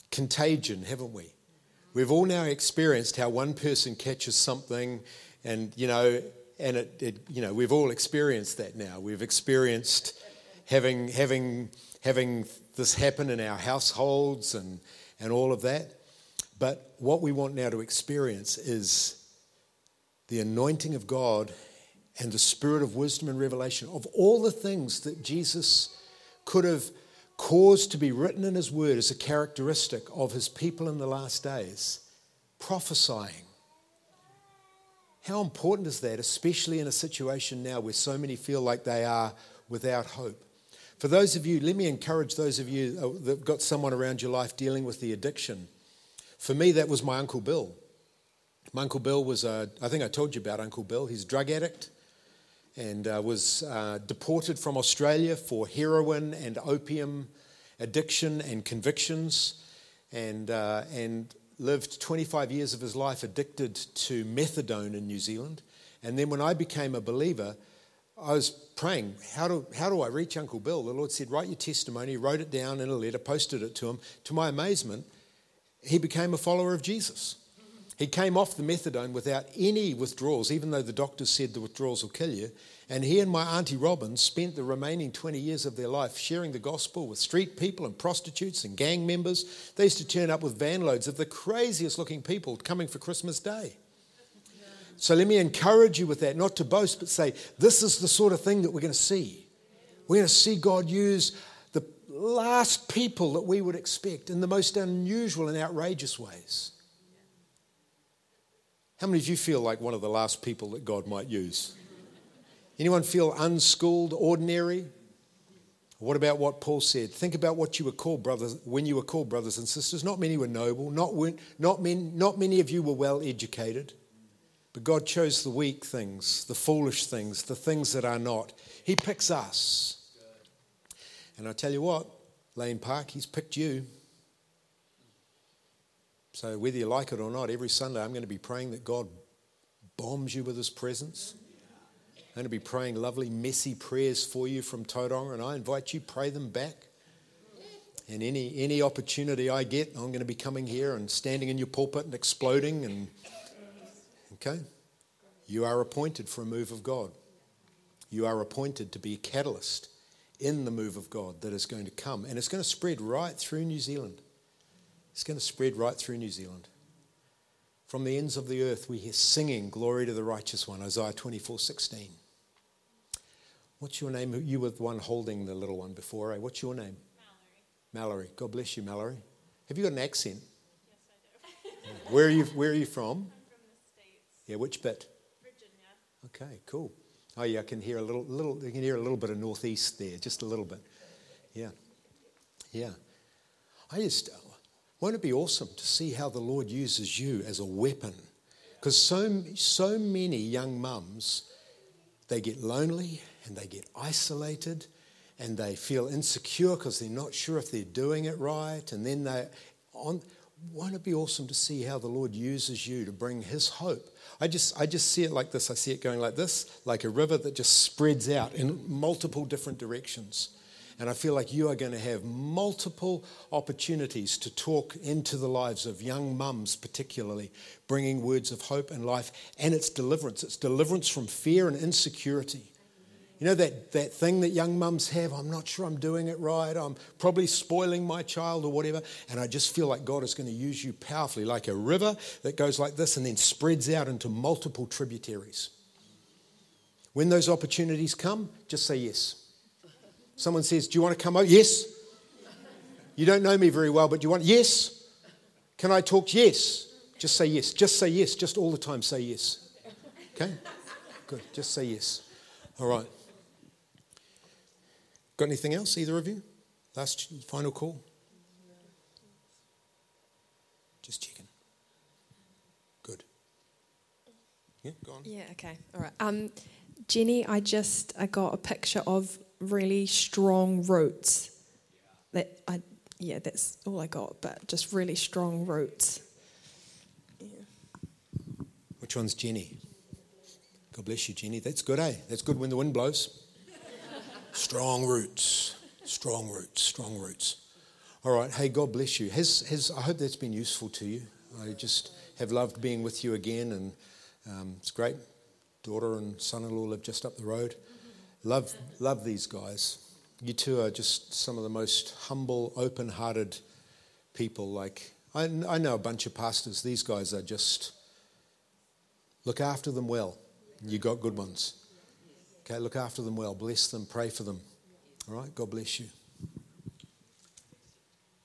contagion, haven't we? We've all now experienced how one person catches something, and we've all experienced that now. We've experienced having this happen in our households and all of that. But what we want now to experience is the anointing of God and the spirit of wisdom and revelation of all the things that Jesus could have caused to be written in his word as a characteristic of his people in the last days, prophesying. How important is that, especially in a situation now where so many feel like they are without hope? For those of you, let me encourage those of you that have got someone around your life dealing with the addiction. For me, that was my Uncle Bill. My Uncle Bill was, I think I told you about Uncle Bill. He's a drug addict and was deported from Australia for heroin and opium addiction and convictions, and lived 25 years of his life addicted to methadone in New Zealand. And then when I became a believer, I was praying, how do I reach Uncle Bill? The Lord said, write your testimony. He wrote it down in a letter, posted it to him. To my amazement, he became a follower of Jesus. He came off the methadone without any withdrawals, even though the doctors said the withdrawals will kill you. And he and my Auntie Robin spent the remaining 20 years of their life sharing the gospel with street people and prostitutes and gang members. They used to turn up with van loads of the craziest looking people coming for Christmas Day. So let me encourage you with that, not to boast, but say, this is the sort of thing that we're going to see. We're going to see God use the last people that we would expect in the most unusual and outrageous ways. How many of you feel like one of the last people that God might use? Anyone feel unschooled, ordinary? What about what Paul said? Think about what you were called, brothers, when you were called brothers and sisters. Not many were noble. Not many of you were well educated. But God chose the weak things, the foolish things, the things that are not. He picks us. And I tell you what, Lane Park, he's picked you. So whether you like it or not, every Sunday I'm going to be praying that God bombs you with his presence. I'm going to be praying lovely, messy prayers for you from Tauranga, and I invite you, pray them back. And any opportunity I get, I'm going to be coming here and standing in your pulpit and exploding. And okay? You are appointed for a move of God. You are appointed to be a catalyst in the move of God that is going to come. And it's going to spread right through New Zealand. It's going to spread right through New Zealand. From the ends of the earth, we hear singing, glory to the righteous one, Isaiah 24:16. What's your name? You were the one holding the little one before, eh? What's your name? Mallory. God bless you, Mallory. Have you got an accent? Yes, I do. Where are you from? I'm from the States. Yeah, which bit? Virginia. Okay, cool. Oh yeah, I can hear a little. You can hear a little bit of northeast there, just a little bit. Yeah. Won't it be awesome to see how the Lord uses you as a weapon? Because so many young mums, they get lonely and they get isolated and they feel insecure because they're not sure if they're doing it right. And then won't it be awesome to see how the Lord uses you to bring his hope? I just see it like this. I see it going like this, like a river that just spreads out in multiple different directions. And I feel like you are going to have multiple opportunities to talk into the lives of young mums particularly, bringing words of hope and life. And it's deliverance. It's deliverance from fear and insecurity. You know that thing that young mums have, I'm not sure I'm doing it right, I'm probably spoiling my child or whatever. And I just feel like God is going to use you powerfully, like a river that goes like this and then spreads out into multiple tributaries. When those opportunities come, just say yes. Someone says, do you want to come over? Yes. You don't know me very well, but do you want? Yes. Can I talk? Yes. Just say yes. Just say yes. Just all the time say yes. Okay? Good. Just say yes. All right. Got anything else, either of you? Last final call? Just checking. Good. Yeah, go on. Yeah, okay. All right. Jenny, I got a picture of really strong roots. That's all I got, but just really strong roots. Yeah. Which one's Jenny? God bless you, Jenny. That's good, eh? That's good when the wind blows. Strong roots, strong roots, strong roots. All right. Hey, God bless you. I hope that's been useful to you. I just have loved being with you again, and it's great. Daughter and son-in-law live just up the road. Love these guys. You two are just some of the most humble, open-hearted people. Like I know a bunch of pastors. These guys are just look after them well. You got good ones. Okay, look after them well. Bless them. Pray for them. All right. God bless you.